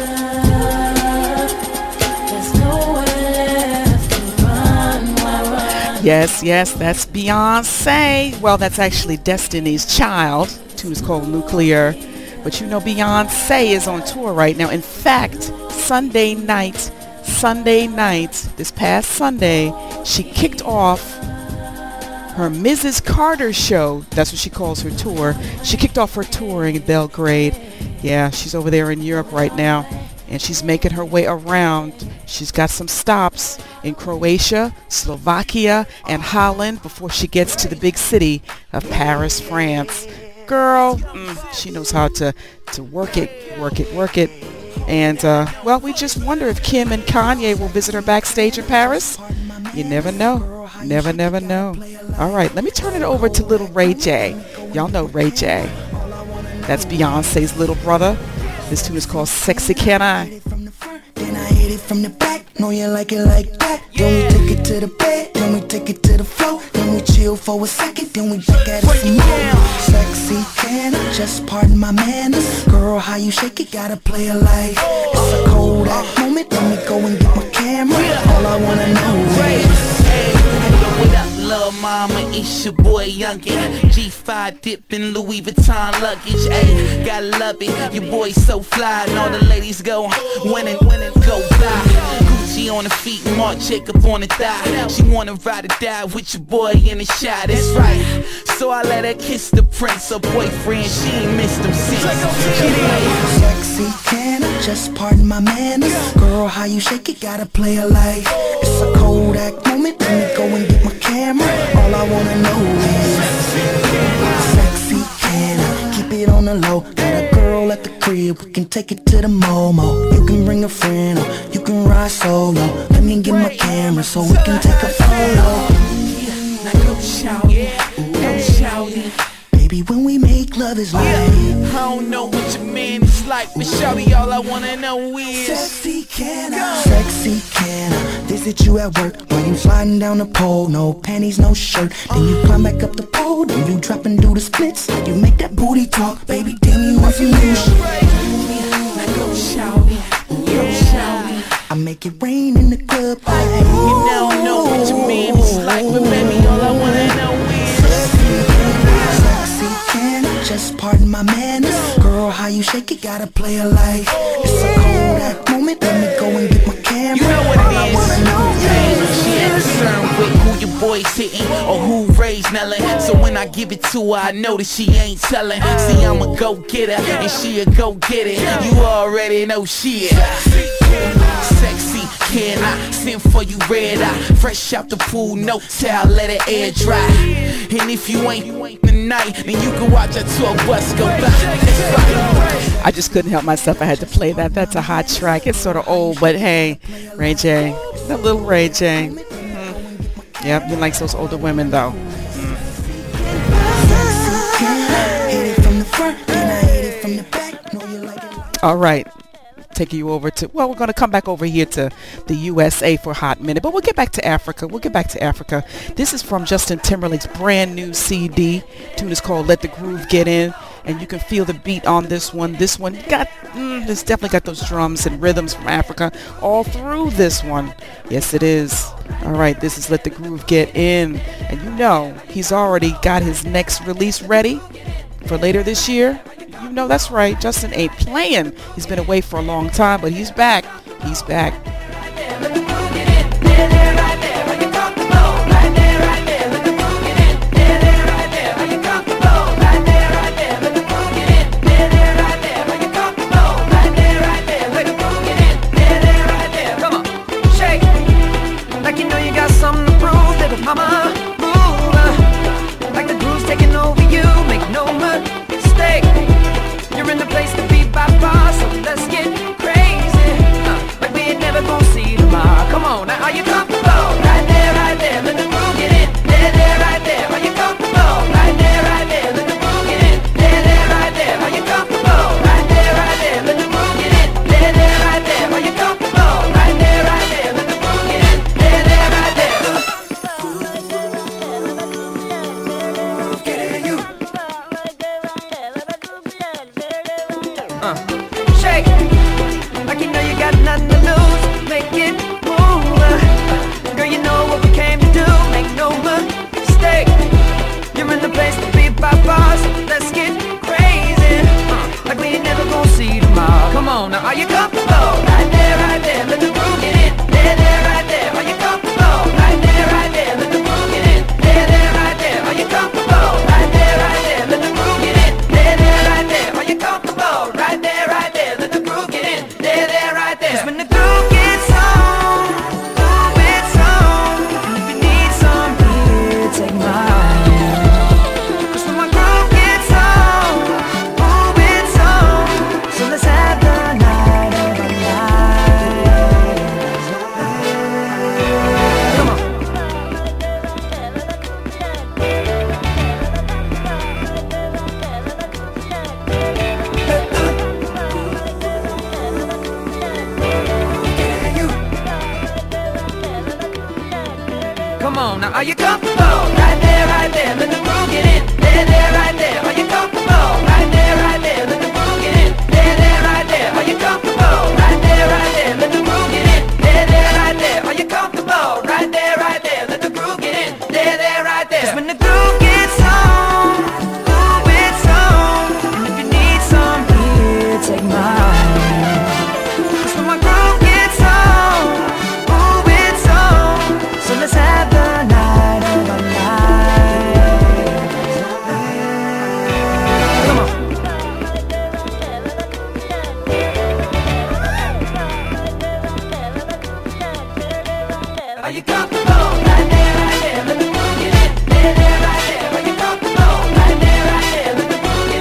There's nowhere left to run. Why run? Yes, yes, that's Beyonce. Well, that's actually Destiny's Child. The tune is called Nuclear. But you know Beyonce is on tour right now. In fact, Sunday night, Sunday night, this past Sunday, she kicked off her Missus Carter show. That's what she calls her tour. She kicked off her tour in Belgrade. Yeah, she's over there in Europe right now. And she's making her way around. She's got some stops in Croatia, Slovakia, and Holland before she gets to the big city of Paris, France. Girl, mm, she knows how to, to work it, work it, work it. And, uh, well, we just wonder if Kim and Kanye will visit her backstage in Paris. You never know. Never, never know. All right, let me turn it over to little Ray J. Y'all know Ray J. That's Beyonce's little brother. This tune is called Sexy Can I? Then I hit it from the back, know you like it like that. Then we take it to the bed, then we take it to the floor. Then we chill for a second, then we back at it some more. Sexy can I? Just pardon my manners. Girl, how you shake it, gotta play it like it's a Kodak moment, let me go and get my camera. All I wanna know is what up, lil' mama, it's your boy Youngin. G five dipping Louis Vuitton luggage, ayy, gotta love it. Your boy so fly, and all the ladies go winning, winning, go fly. Gucci on the feet, Marc Jacob on the thigh. She wanna ride or die with your boy in the shot, that's right. So I let her kiss the prince, her boyfriend, she ain't missed him since. sexy can I? Just pardon my manners. Girl, how you shake it, gotta play it like it's a Kodak moment, let me go and get my camera. All I wanna know is sexy can can I keep it on the low? Got a girl at the crib, we can take it to the Momo. You can bring a friend or you can ride solo. Let me get my camera so we can take a photo. Now go shout it, go shout it. Baby, when we make love is like I don't know what your man is like, but shawty, all I wanna know is sexy can I, sexy can I visit you at work while you sliding down the pole? No panties, no shirt. Then you climb back up the pole, then you drop and do the splits. You make that booty talk, baby, damn you want some new shit. Now go shout it, go shout it. I make it rain in the club. You don't know what your man is like, but baby, all I wanna know is sexy can I, just pardon my manners. Girl, how you shake it, gotta play it like it's a cold act moment. Let me go and get my camera. You know what it is. She ain't concerned with who your boy's hitting or who raised Nellin'. So when I give it to her, I know that she ain't telling. See, I'm a go-getter and she a go-get it. You already know shit. Sexy, can I send for you red eye? Fresh out the pool, no towel, let it air dry. And if you ain't tonight, then you can watch a tour bus go by. I just couldn't help myself. I had to play that. That's a hot track. It's sort of old, but hey, Ray J, that little Ray J. Mm-hmm. Yep, he likes those older women though. All right. Taking you over to, well, we're going to come back over here to the U S A for a hot minute, but we'll get back to Africa. We'll get back to Africa. This is from Justin Timberlake's brand new C D. The tune is called Let the Groove Get In, and you can feel the beat on this one. This one got, mm, it's definitely got those drums and rhythms from Africa all through this one. Yes, it is. All right, this is Let the Groove Get In, and you know he's already got his next release ready for later this year. You know that's right. Justin ain't playing. He's been away for a long time, but he's back. He's back. Come on, shake like you know you got something to prove, little mama. Move like the groove's taking over you. Make no mistake. You're in the place to be by far, so let's get crazy. Uh, like we ain't never gonna see tomorrow. Come on, now are you comfortable? Right there, right there, let the groove get in. There, there, right there, are you comfortable? Right there, right there, let the groove get in. There, there, right there, are you comfortable? Right there, right there, let the groove get in. There, there, right there, are you comfortable? Right there, right there, let the groove get in. There, there, right there. Uh, shake like you know you got nothing to lose. Make it move, uh, girl. You know what we came to do. Make no mistake. You're in the place to be by far, so let's get crazy. Uh, like we ain't never gonna see tomorrow. Come on now, are you comfortable? Right there, right there, let the groove get in. There, there, right there, are you comfortable? Right there, right there, let the groove get in. There, there, right there, are you comfortable? Right there, right there, let the groove get in. There, there, right there, are you comfortable? Right there, right there, let the groove get in. There, there, right there. 'Cause when the groove gets on, groove gets on. And if you need some here, take mine. 'Cause when my groove gets on, groove gets on. So let's have the night of our lives. Come on. Come on, now are you comfortable? Right there, right there, let the groove get in. There, there, right there, are you comfortable? Right there, right there, let the groove get in. There, there, right there, are you comfortable? Right there, right there, let the groove get in. There, there, right there, are you comfortable? Right there, right there, let the groove get in. There, there, right there. 'Cause when the groove gets on, groove gets on. And if you need some here, take mine. 'Cause when my groove gets on, groove gets on. So let's have the night of our lives. Come on. Are you comfortable? Right there, right there, let the groove get in. There, there, right there, are you comfortable? Right there, right there, let the groove get in.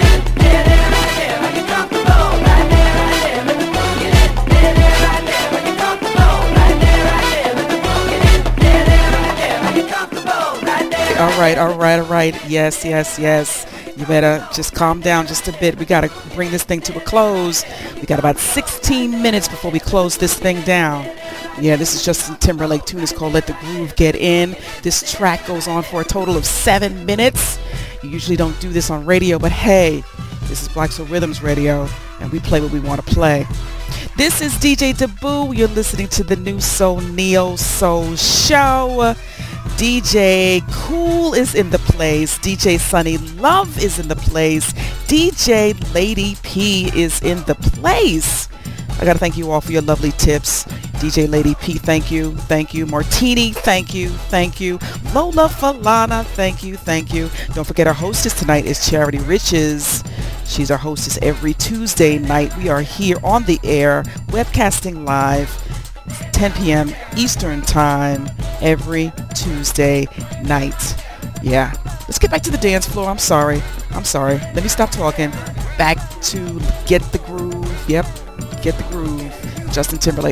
right, all right, all right. Yes, yes, yes. You better just calm down just a bit. We got to bring this thing to a close. We got about sixteen minutes before we close this thing down. Yeah, this is Justin Timberlake tune. It's called Let the Groove Get In. This track goes on for a total of seven minutes. You usually don't do this on radio, but hey, this is Black Soul Rhythms Radio, and we play what we want to play. This is D J Daboo. You're listening to the New Soul Neo Soul Show. D J Cool is in the place. D J Sunny Love is in the place. D J Lady P is in the place. I got to thank you all for your lovely tips. D J Lady P, thank you, thank you. Martini, thank you, thank you. Lola Falana, thank you, thank you. Don't forget our hostess tonight is Charity Riches. She's our hostess every Tuesday night. We are here on the air, webcasting live, ten p.m. Eastern Time, every Tuesday night. Yeah, let's get back to the dance floor. I'm sorry, I'm sorry. Let me stop talking. Back to Get the Groove. Yep, Get the Groove. Justin Timberlake.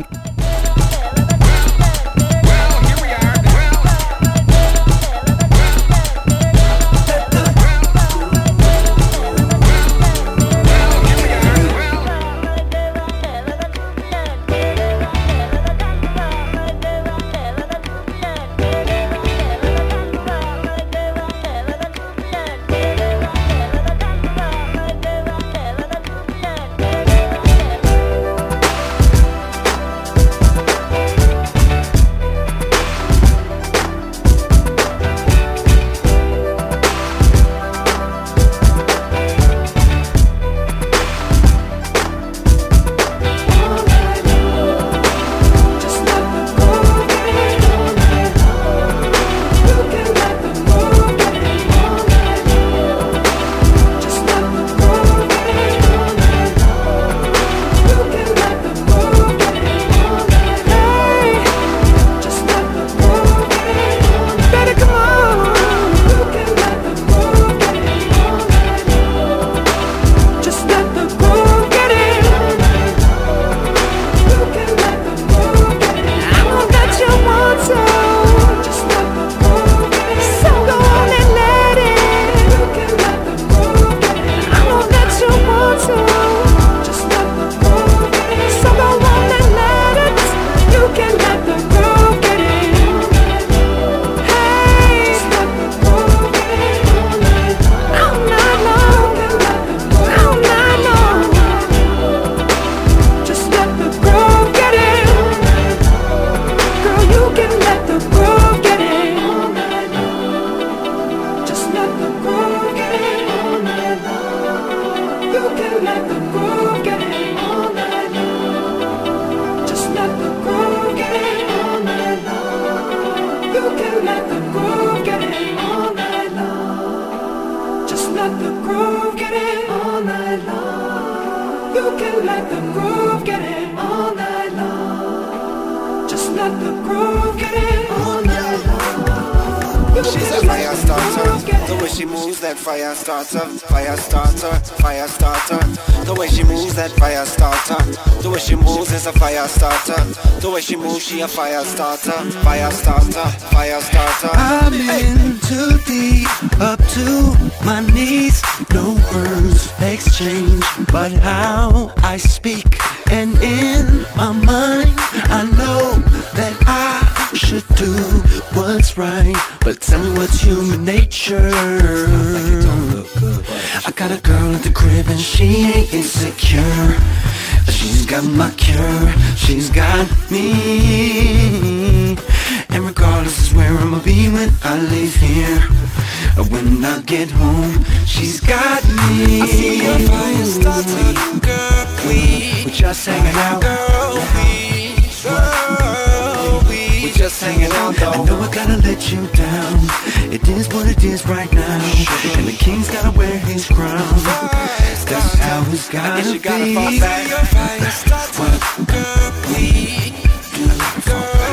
She a fire starter, fire starter, fire starter. I'm in too deep, up to my knees. No words exchange, but how I speak. And in my mind, I know that I should do what's right. But tell me what's human nature. I got a girl at the crib and she ain't insecure. She's got my cure, she's got me. And regardless of where I'ma be when I leave here, or when I get home, she's got me. I see your fire starter, girl, we, we just hanging out. Girl, we, girl, we, we just hanging out though. I know I gotta let you down, it is what it is right now. And the king's gotta wear his crown. That's how it's gotta be. Gotta fall back. Your fire starts what girl, we do. Girl,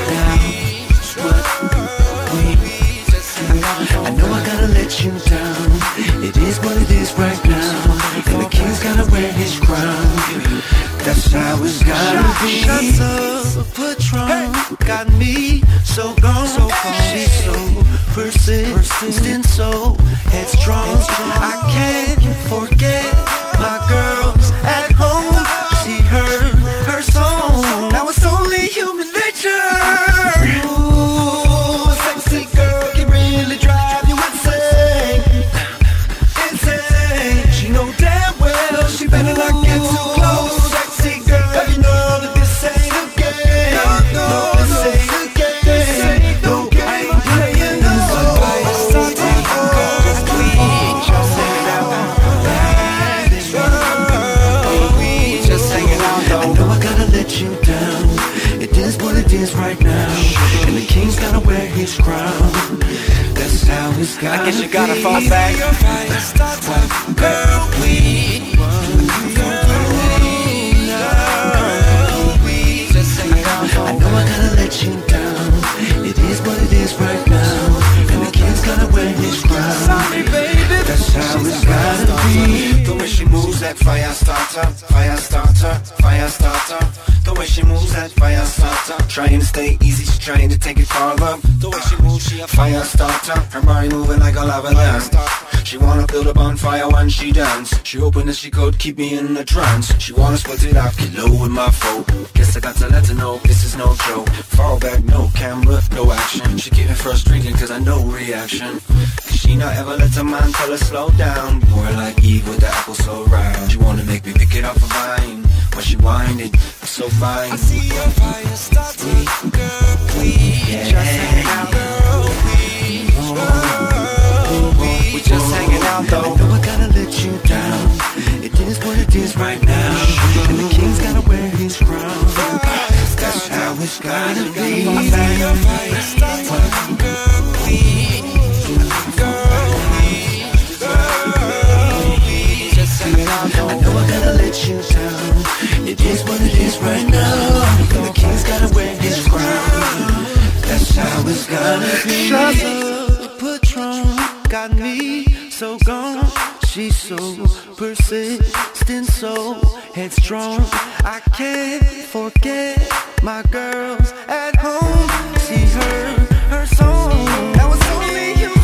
we, I know I gotta let you down. It is what it is right now. And the king's gotta wear his crown. That's how it's gotta be. Shots of Patron got me so gone. She's so persistent, so headstrong. I can't forget my girls at home. She heard her song. Now it's only human nature. Ooh, sexy girl can really drive you insane. Insane. She know damn well she better not get too close. Sexy girl, you know that this ain't a game. No, this ain't a game. No, I ain't playing no. Just hanging out though. I know I gotta let you down. It is what it is right now. And the king's gotta wear his crown. That's how it's gotta be. I guess you gotta fall back. Girl, we I know I gotta let you down. It is what it is right now. And the king's gotta wear his crown. Sorry, baby. That's how it's gotta be. The way she moves, that fire starter, fire starter, fire starter. The way she moves, that fire starter. Trying to stay easy, she's trying to take it farther. The way she moves, she a fire starter. Her body moving like a lava lamp. She wanna build a bonfire when she dance. She hoping that she could keep me in a trance. She wanna split it out, get low with my foe. Guess I got to let her know this is no joke. Fall back, no camera, no action. She getting frustrated cause I know reaction. She not ever let a man tell her slow down. Boy like Eve with the apple so round. She wanna make me pick it off a vine. When she wind it, it's so fine. I see your fire starting, girl, please. Yeah. Just hanging out, girl, please. Oh. We just hanging out though. I know I gotta let you down. It is what it is right now. And the king's gotta wear his crown. That's how it's gotta be. I see your fire starting, girl, please. Girl, please. Girl, please. Just hanging out though. I know I gotta let you down. It is what it is right now. And the king's gotta wear his crown. That's how it's gotta be. Shots of Patron got me so gone. She's so persistent, so headstrong. I can't forget my girls at home. She heard her song. That was only you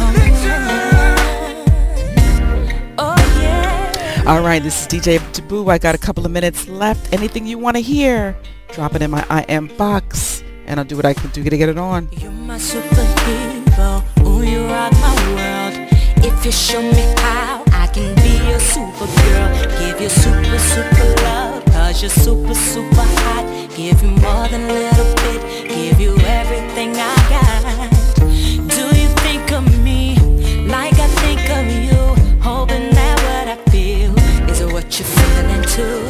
picture. Oh yeah. All right, this is D J Taboo. I got a couple of minutes left. Anything you want to hear, drop it in my I M box, and I'll do what I can do to get it on. You're my superhero. Ooh, you rock my world. If you show me how, I can be your super girl. Give you super, super love, cause you're super, super hot. Give you more than a little bit, give you everything I got. Do you think of me like I think of you? Hoping that what I feel is what you're feeling too.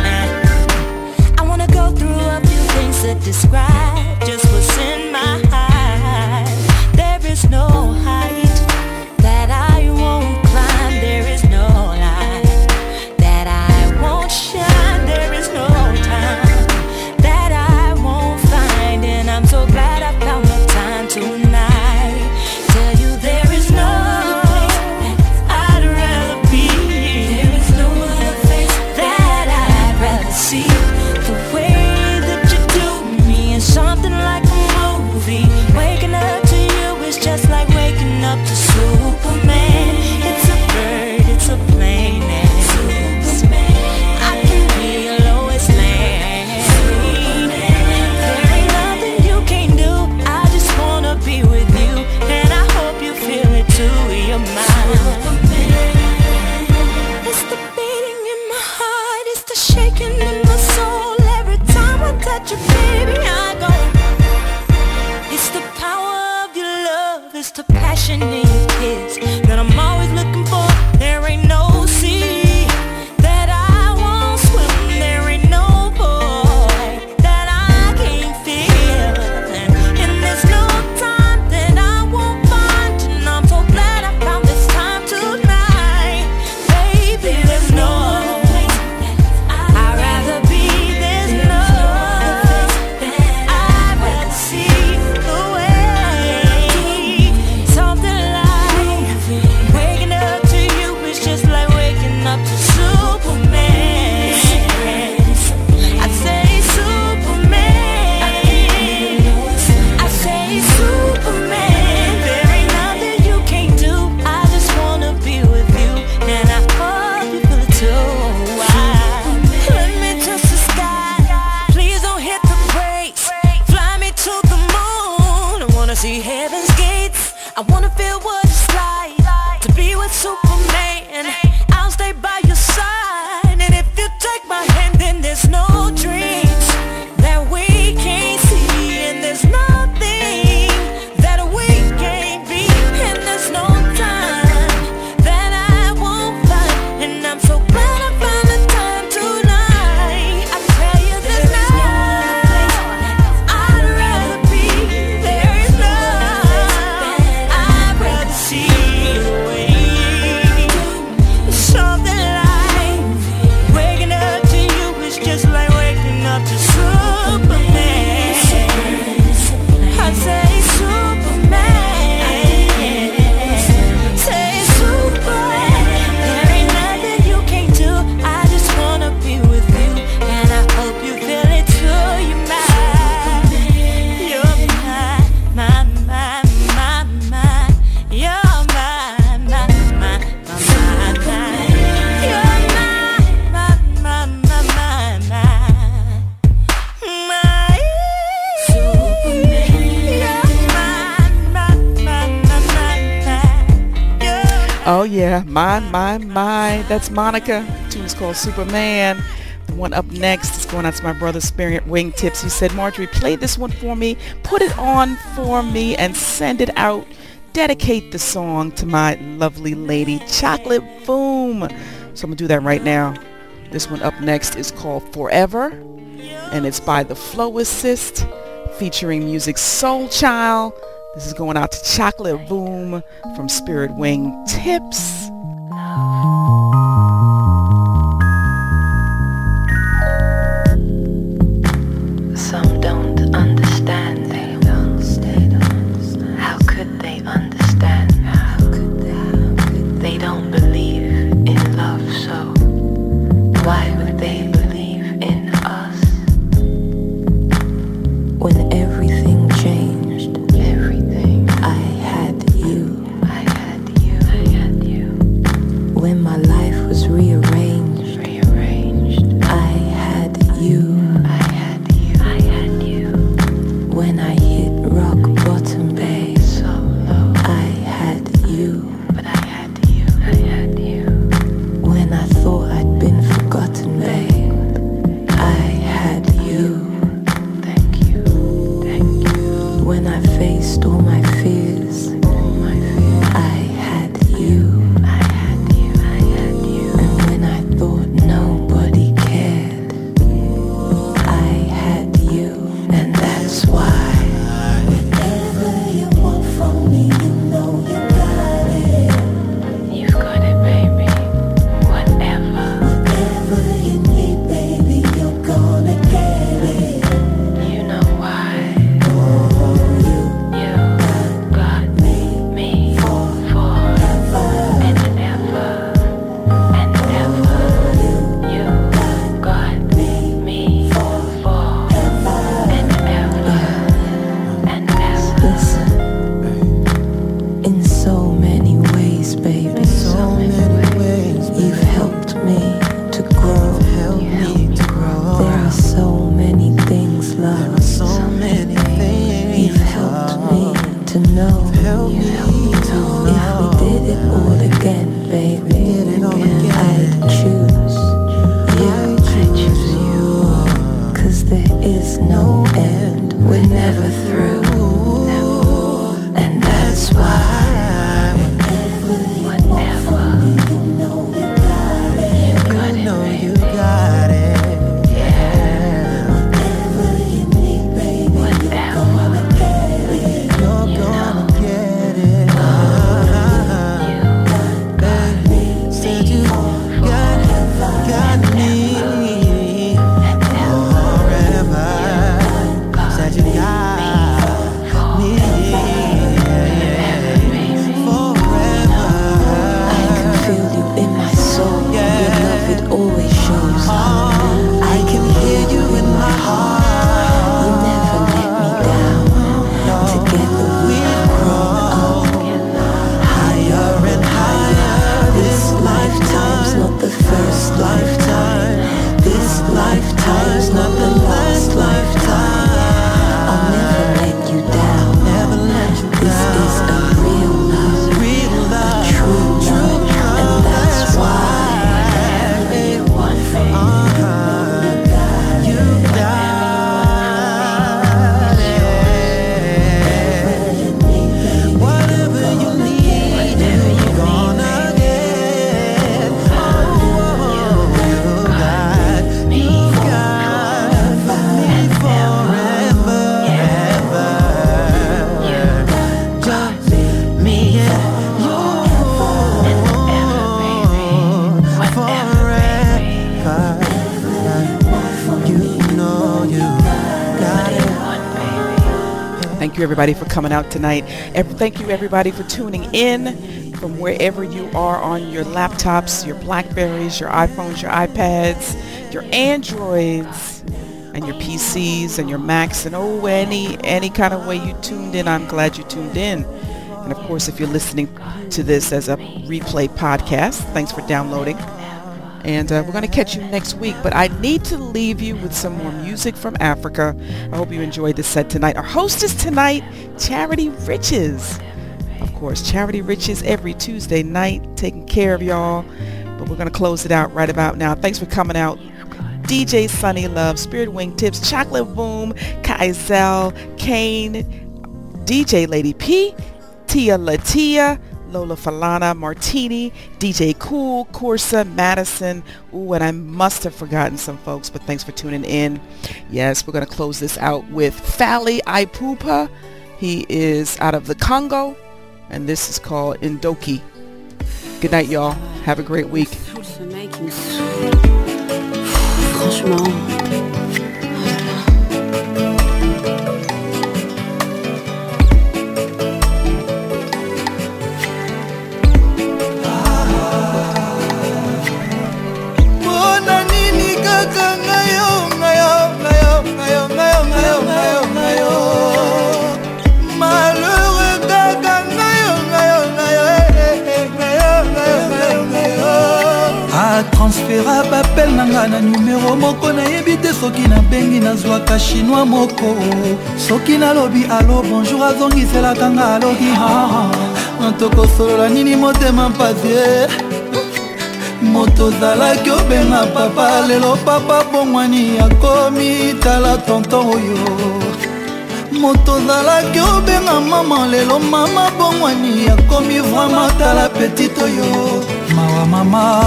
I wanna go through a few things to describe just what's in my heart. There is no height that I won't climb, there is no light that I won't shine, there is no time that I won't find, and I'm so glad I found the time tonight. Tell you there is no place I'd rather be, there is no other face that I'd rather see. The way that you do me is something like a movie. Waking up to you is just like waking up to Superman. It's a bird, it's a plane, and I can be your Lois Lane. There ain't nothing you can't do. I just wanna be with you, and I hope you feel it too. You're mine. It's the beating in my heart, it's the shaking in my soul. Every time I touch you, baby, I go. It's the power of your love, it's the passion in your Oh yeah, my, my, my. That's Monica. The tune is called Superman. The one up next is going out to my brother Spirit Wingtips. He said, Marjorie, play this one for me, put it on for me, and send it out. Dedicate the song to my lovely lady, Chocolate Boom. So I'm going to do that right now. This one up next is called Forever, and it's by the Flow Assist, featuring Music Soul Child. This is going out to Chocolate Boom from Spirit Wing Tips. Some don't understand. They don't. They don't. How could they understand? How could they? How could they? They don't believe in love, so why would they believe in us? When everything changed, everything. I had you. I had you. I had you. When my life was rearranged, rearranged. I had you. I had you. I had you. When I hit rock bottom, babe, so low. I had you. But I had you. I had you. When I thought I'd been forgotten, babe, I had you. Thank you. Thank you. When I faced all my fears, all my fears, I had you. I had you. I had you. And when I thought nobody cared, I had you. And that's why whatever you want from me, you know you got it. You've got it, baby. Whatever. Whatever you need, baby, you're gonna get it. You know why? Oh, you, you got me, me for forever and ever and ever. You got me, me for forever and ever and ever. Listen, in so many ways, baby, so many ways, you've helped me to grow. Help me to grow. There are so many things, love. There are so many things. You've helped me to know. Help me to know. If we did it all again, baby, I'd choose you. I choose you. 'Cause there is no end. We're never through. And that's why whatever you know you got it. You got it, baby. You got it. Yeah. Whatever you need, baby. Whatever. You're gonna get it. You got me. Said you got, got me forever. Said you got me forever. I can feel you in my soul. Your love, it always shows. I can hear you in my heart. You never let me down. Together we've grown up, higher and higher. This lifetime's not the first lifetime. This lifetime's not the last lifetime. I'll never let you down. Never let you this down. Is a real love, real love, a true love, and that's why whatever you want from me, you got it. Whatever you need, you're gonna get. Oh, you got, you got me forever, ever. Just me and you forever. You know you got it. Thank you everybody for coming out tonight. Ev- Thank you everybody for tuning in from wherever you are on your laptops, your Blackberries, your iPhones, your iPads, your Androids, and your P Cs and your Macs, and oh, any any kind of way you tuned in. I'm glad you tuned in. And of course, if you're listening to this as a replay podcast, thanks for downloading. And uh, we're going to catch you next week. But I need to leave you with some more music from Africa. I hope you enjoyed the set tonight. Our hostess tonight, Charity Riches. Of course, Charity Riches every Tuesday night, taking care of y'all. But we're going to close it out right about now. Thanks for coming out. D J Sunny Love, Spirit Wingtips, Chocolate Boom, Kaizel, Kane, D J Lady P, Tia Latia, Lola Falana, Martini, D J Cool, Corsa, Madison. Ooh, and I must have forgotten some folks, but thanks for tuning in. Yes, we're going to close this out with Fally Ipupa. He is out of the Congo, and this is called Indoki. Good night, y'all. Have a great week. Franchement. Transfera bapel nanga na numero moko na yebite soki na bengi na zwaka chinois moko soki na lobi alo bonjour azongisela kanga aloki ha ntoko solola nini motema mpavie moto zalaki obenga papa lelo papa bongwani akomi tala tonton oyo moto zalaki obenga mama lelo mama bongwani akomi vraiment tala petite oyo mawa mama.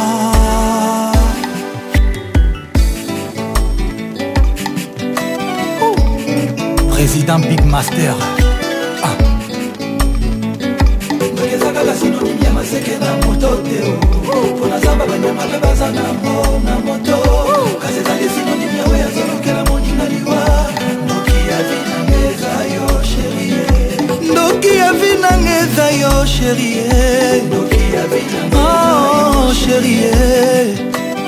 Président Big Master. Ah. Ndokezaka sinonimi ya maseke na moto teo. Pona zamba banyama pe bazana mo na moto. Kazezali sinonimi ya weya zolokela moninga liwa. Ndoki ya vina ngeza yo chérie. Ndoki ya vina ngeza yo chérie. Ndoki ya vina ngeza yo chérie.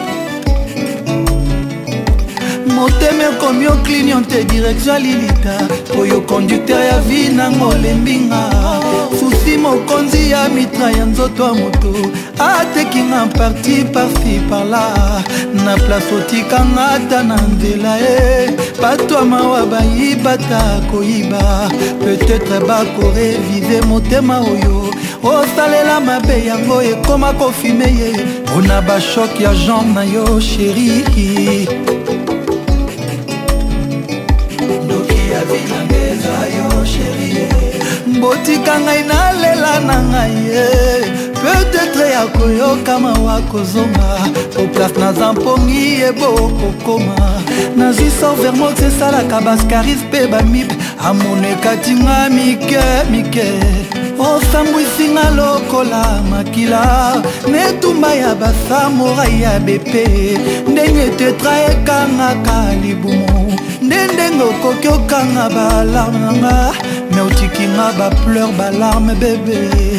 Moteme komi oclignante direction Lilita oyo conducteur ya vie nango lembinga susi mokonzi ya mitra ya nzoto ya moto atekinga parti par-ci par-là na place otikanga ata na nzela e bato ya mawa bayibata koyiba peut-être bakorevize motema oyo osalela mabe yango ekoma kofime ye ona bashok ya jambe na yo sheri mbotika ngai nalela na ngai peut-être ya koyoka mawa kozonga po place naza mpongi ebokokoma nazwi sor vermox esalaka baskaris mpe bamip amonekatinga mike mike osambwisinga lokola makila netumba ya basamorai ya bepe ndenge tetra ekangaka libumu ndenge okoki okanga balarme nanga me otikinga bapleur balarme bebe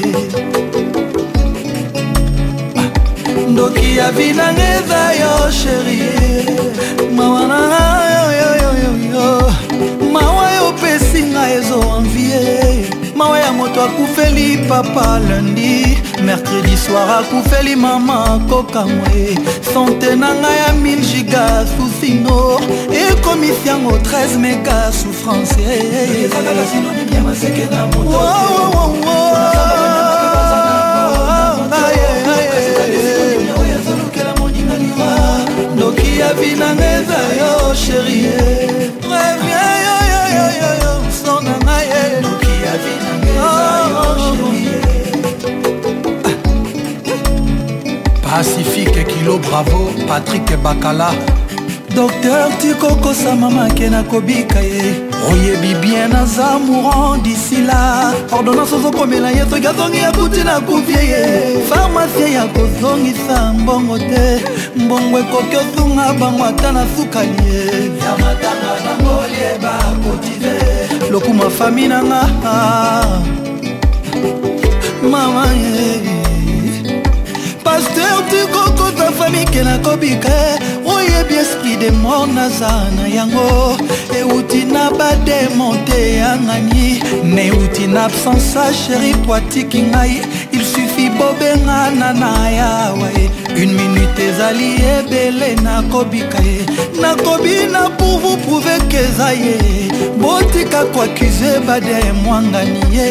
ndoki ya vinanga eza yo sherie mawa nanga yoyoyoyo mawa yopesinga ezoanvie mawa ya moto akufeli papa lundi mercredi soir akufeli mama kokamwe sante nanga ya mille giga susino ekomisi yango treize mega souffrance ndoki ya vinanga eza yo sherie reviens yoyoyoyo sonanga ye ndoki ya vinanga eza yo sherie Pacifique Kilo Bravo Patrick Bakala Docteur Tikoko mama kena kobika ye oyebi bien naza mourant d'ici là ordonnance ozokomela ye soki azongi ya kuti na kuvie ye pharmacie ya kozongisa mbongo te mbongo ekoki ozunga bango ata na sukali ye ya matanga na molie bakotize lokuma fami nanga mama ye Pasteur Tikoko ta famille kena kobika oyebi esprit de mort naza na yango euti na bademonte ya ngani me euti na absence chéri po atiki ngai il suffit nakoki bobengana na yawa ye une minute ezali ebele nakobika ye nakobina pour vous prouver que eza ye botika koaccuse bade mwangani ye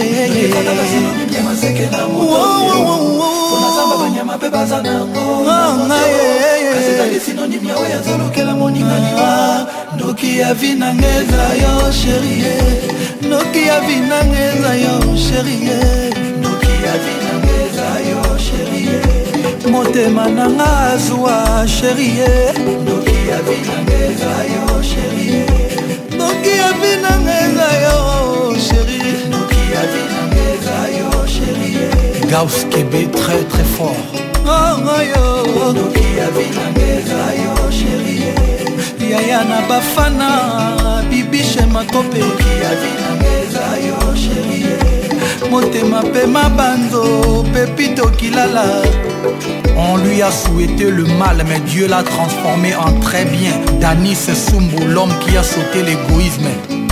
noki ya vinangeza yo sherie noki ya vinangeza yo sherie noki ya vinangeza yo sherie motema nanga azwa sherie noki ya vinangeza yo sherie noki ya vinangeza yo sherie noki ya vinangeza yo sherie Gauss Kebe très très fort oh yo noki ya vinangeza yo sherie yaya na bafana bibishe makope noki ya vinangeza yo sherie motema pe mabanzo pepito kilala. On lui a souhaité le mal, mais Dieu l'a transformé en très bien. Danis Sumbu, l'homme qui a sauté l'égoïsme.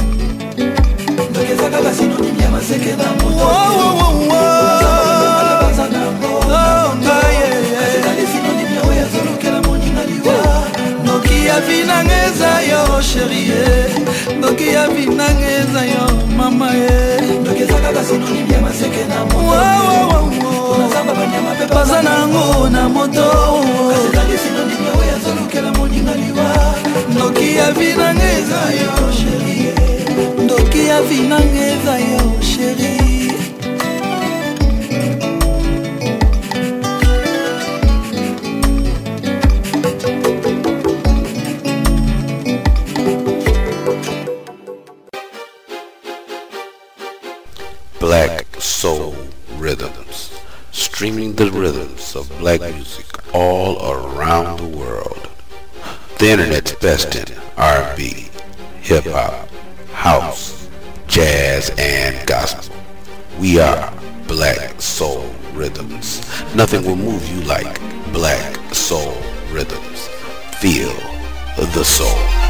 Nokia vinangeza yo chérie, Nokia vinangeza yo mama ye. Nokia zaka synonyme ya maseke na moto. Unazamba banyama pe bazana ngo na moto. Kasi synonyme ya zolukela moninga liwa. Nokia vinangeza yo chérie, Nokia vinangeza yo chérie. Black Soul Rhythms, streaming the rhythms of black music all around the world. The internet's best in R and B, hip-hop, house, jazz, and gospel. We are Black Soul Rhythms. Nothing will move you like Black Soul Rhythms. Feel the soul.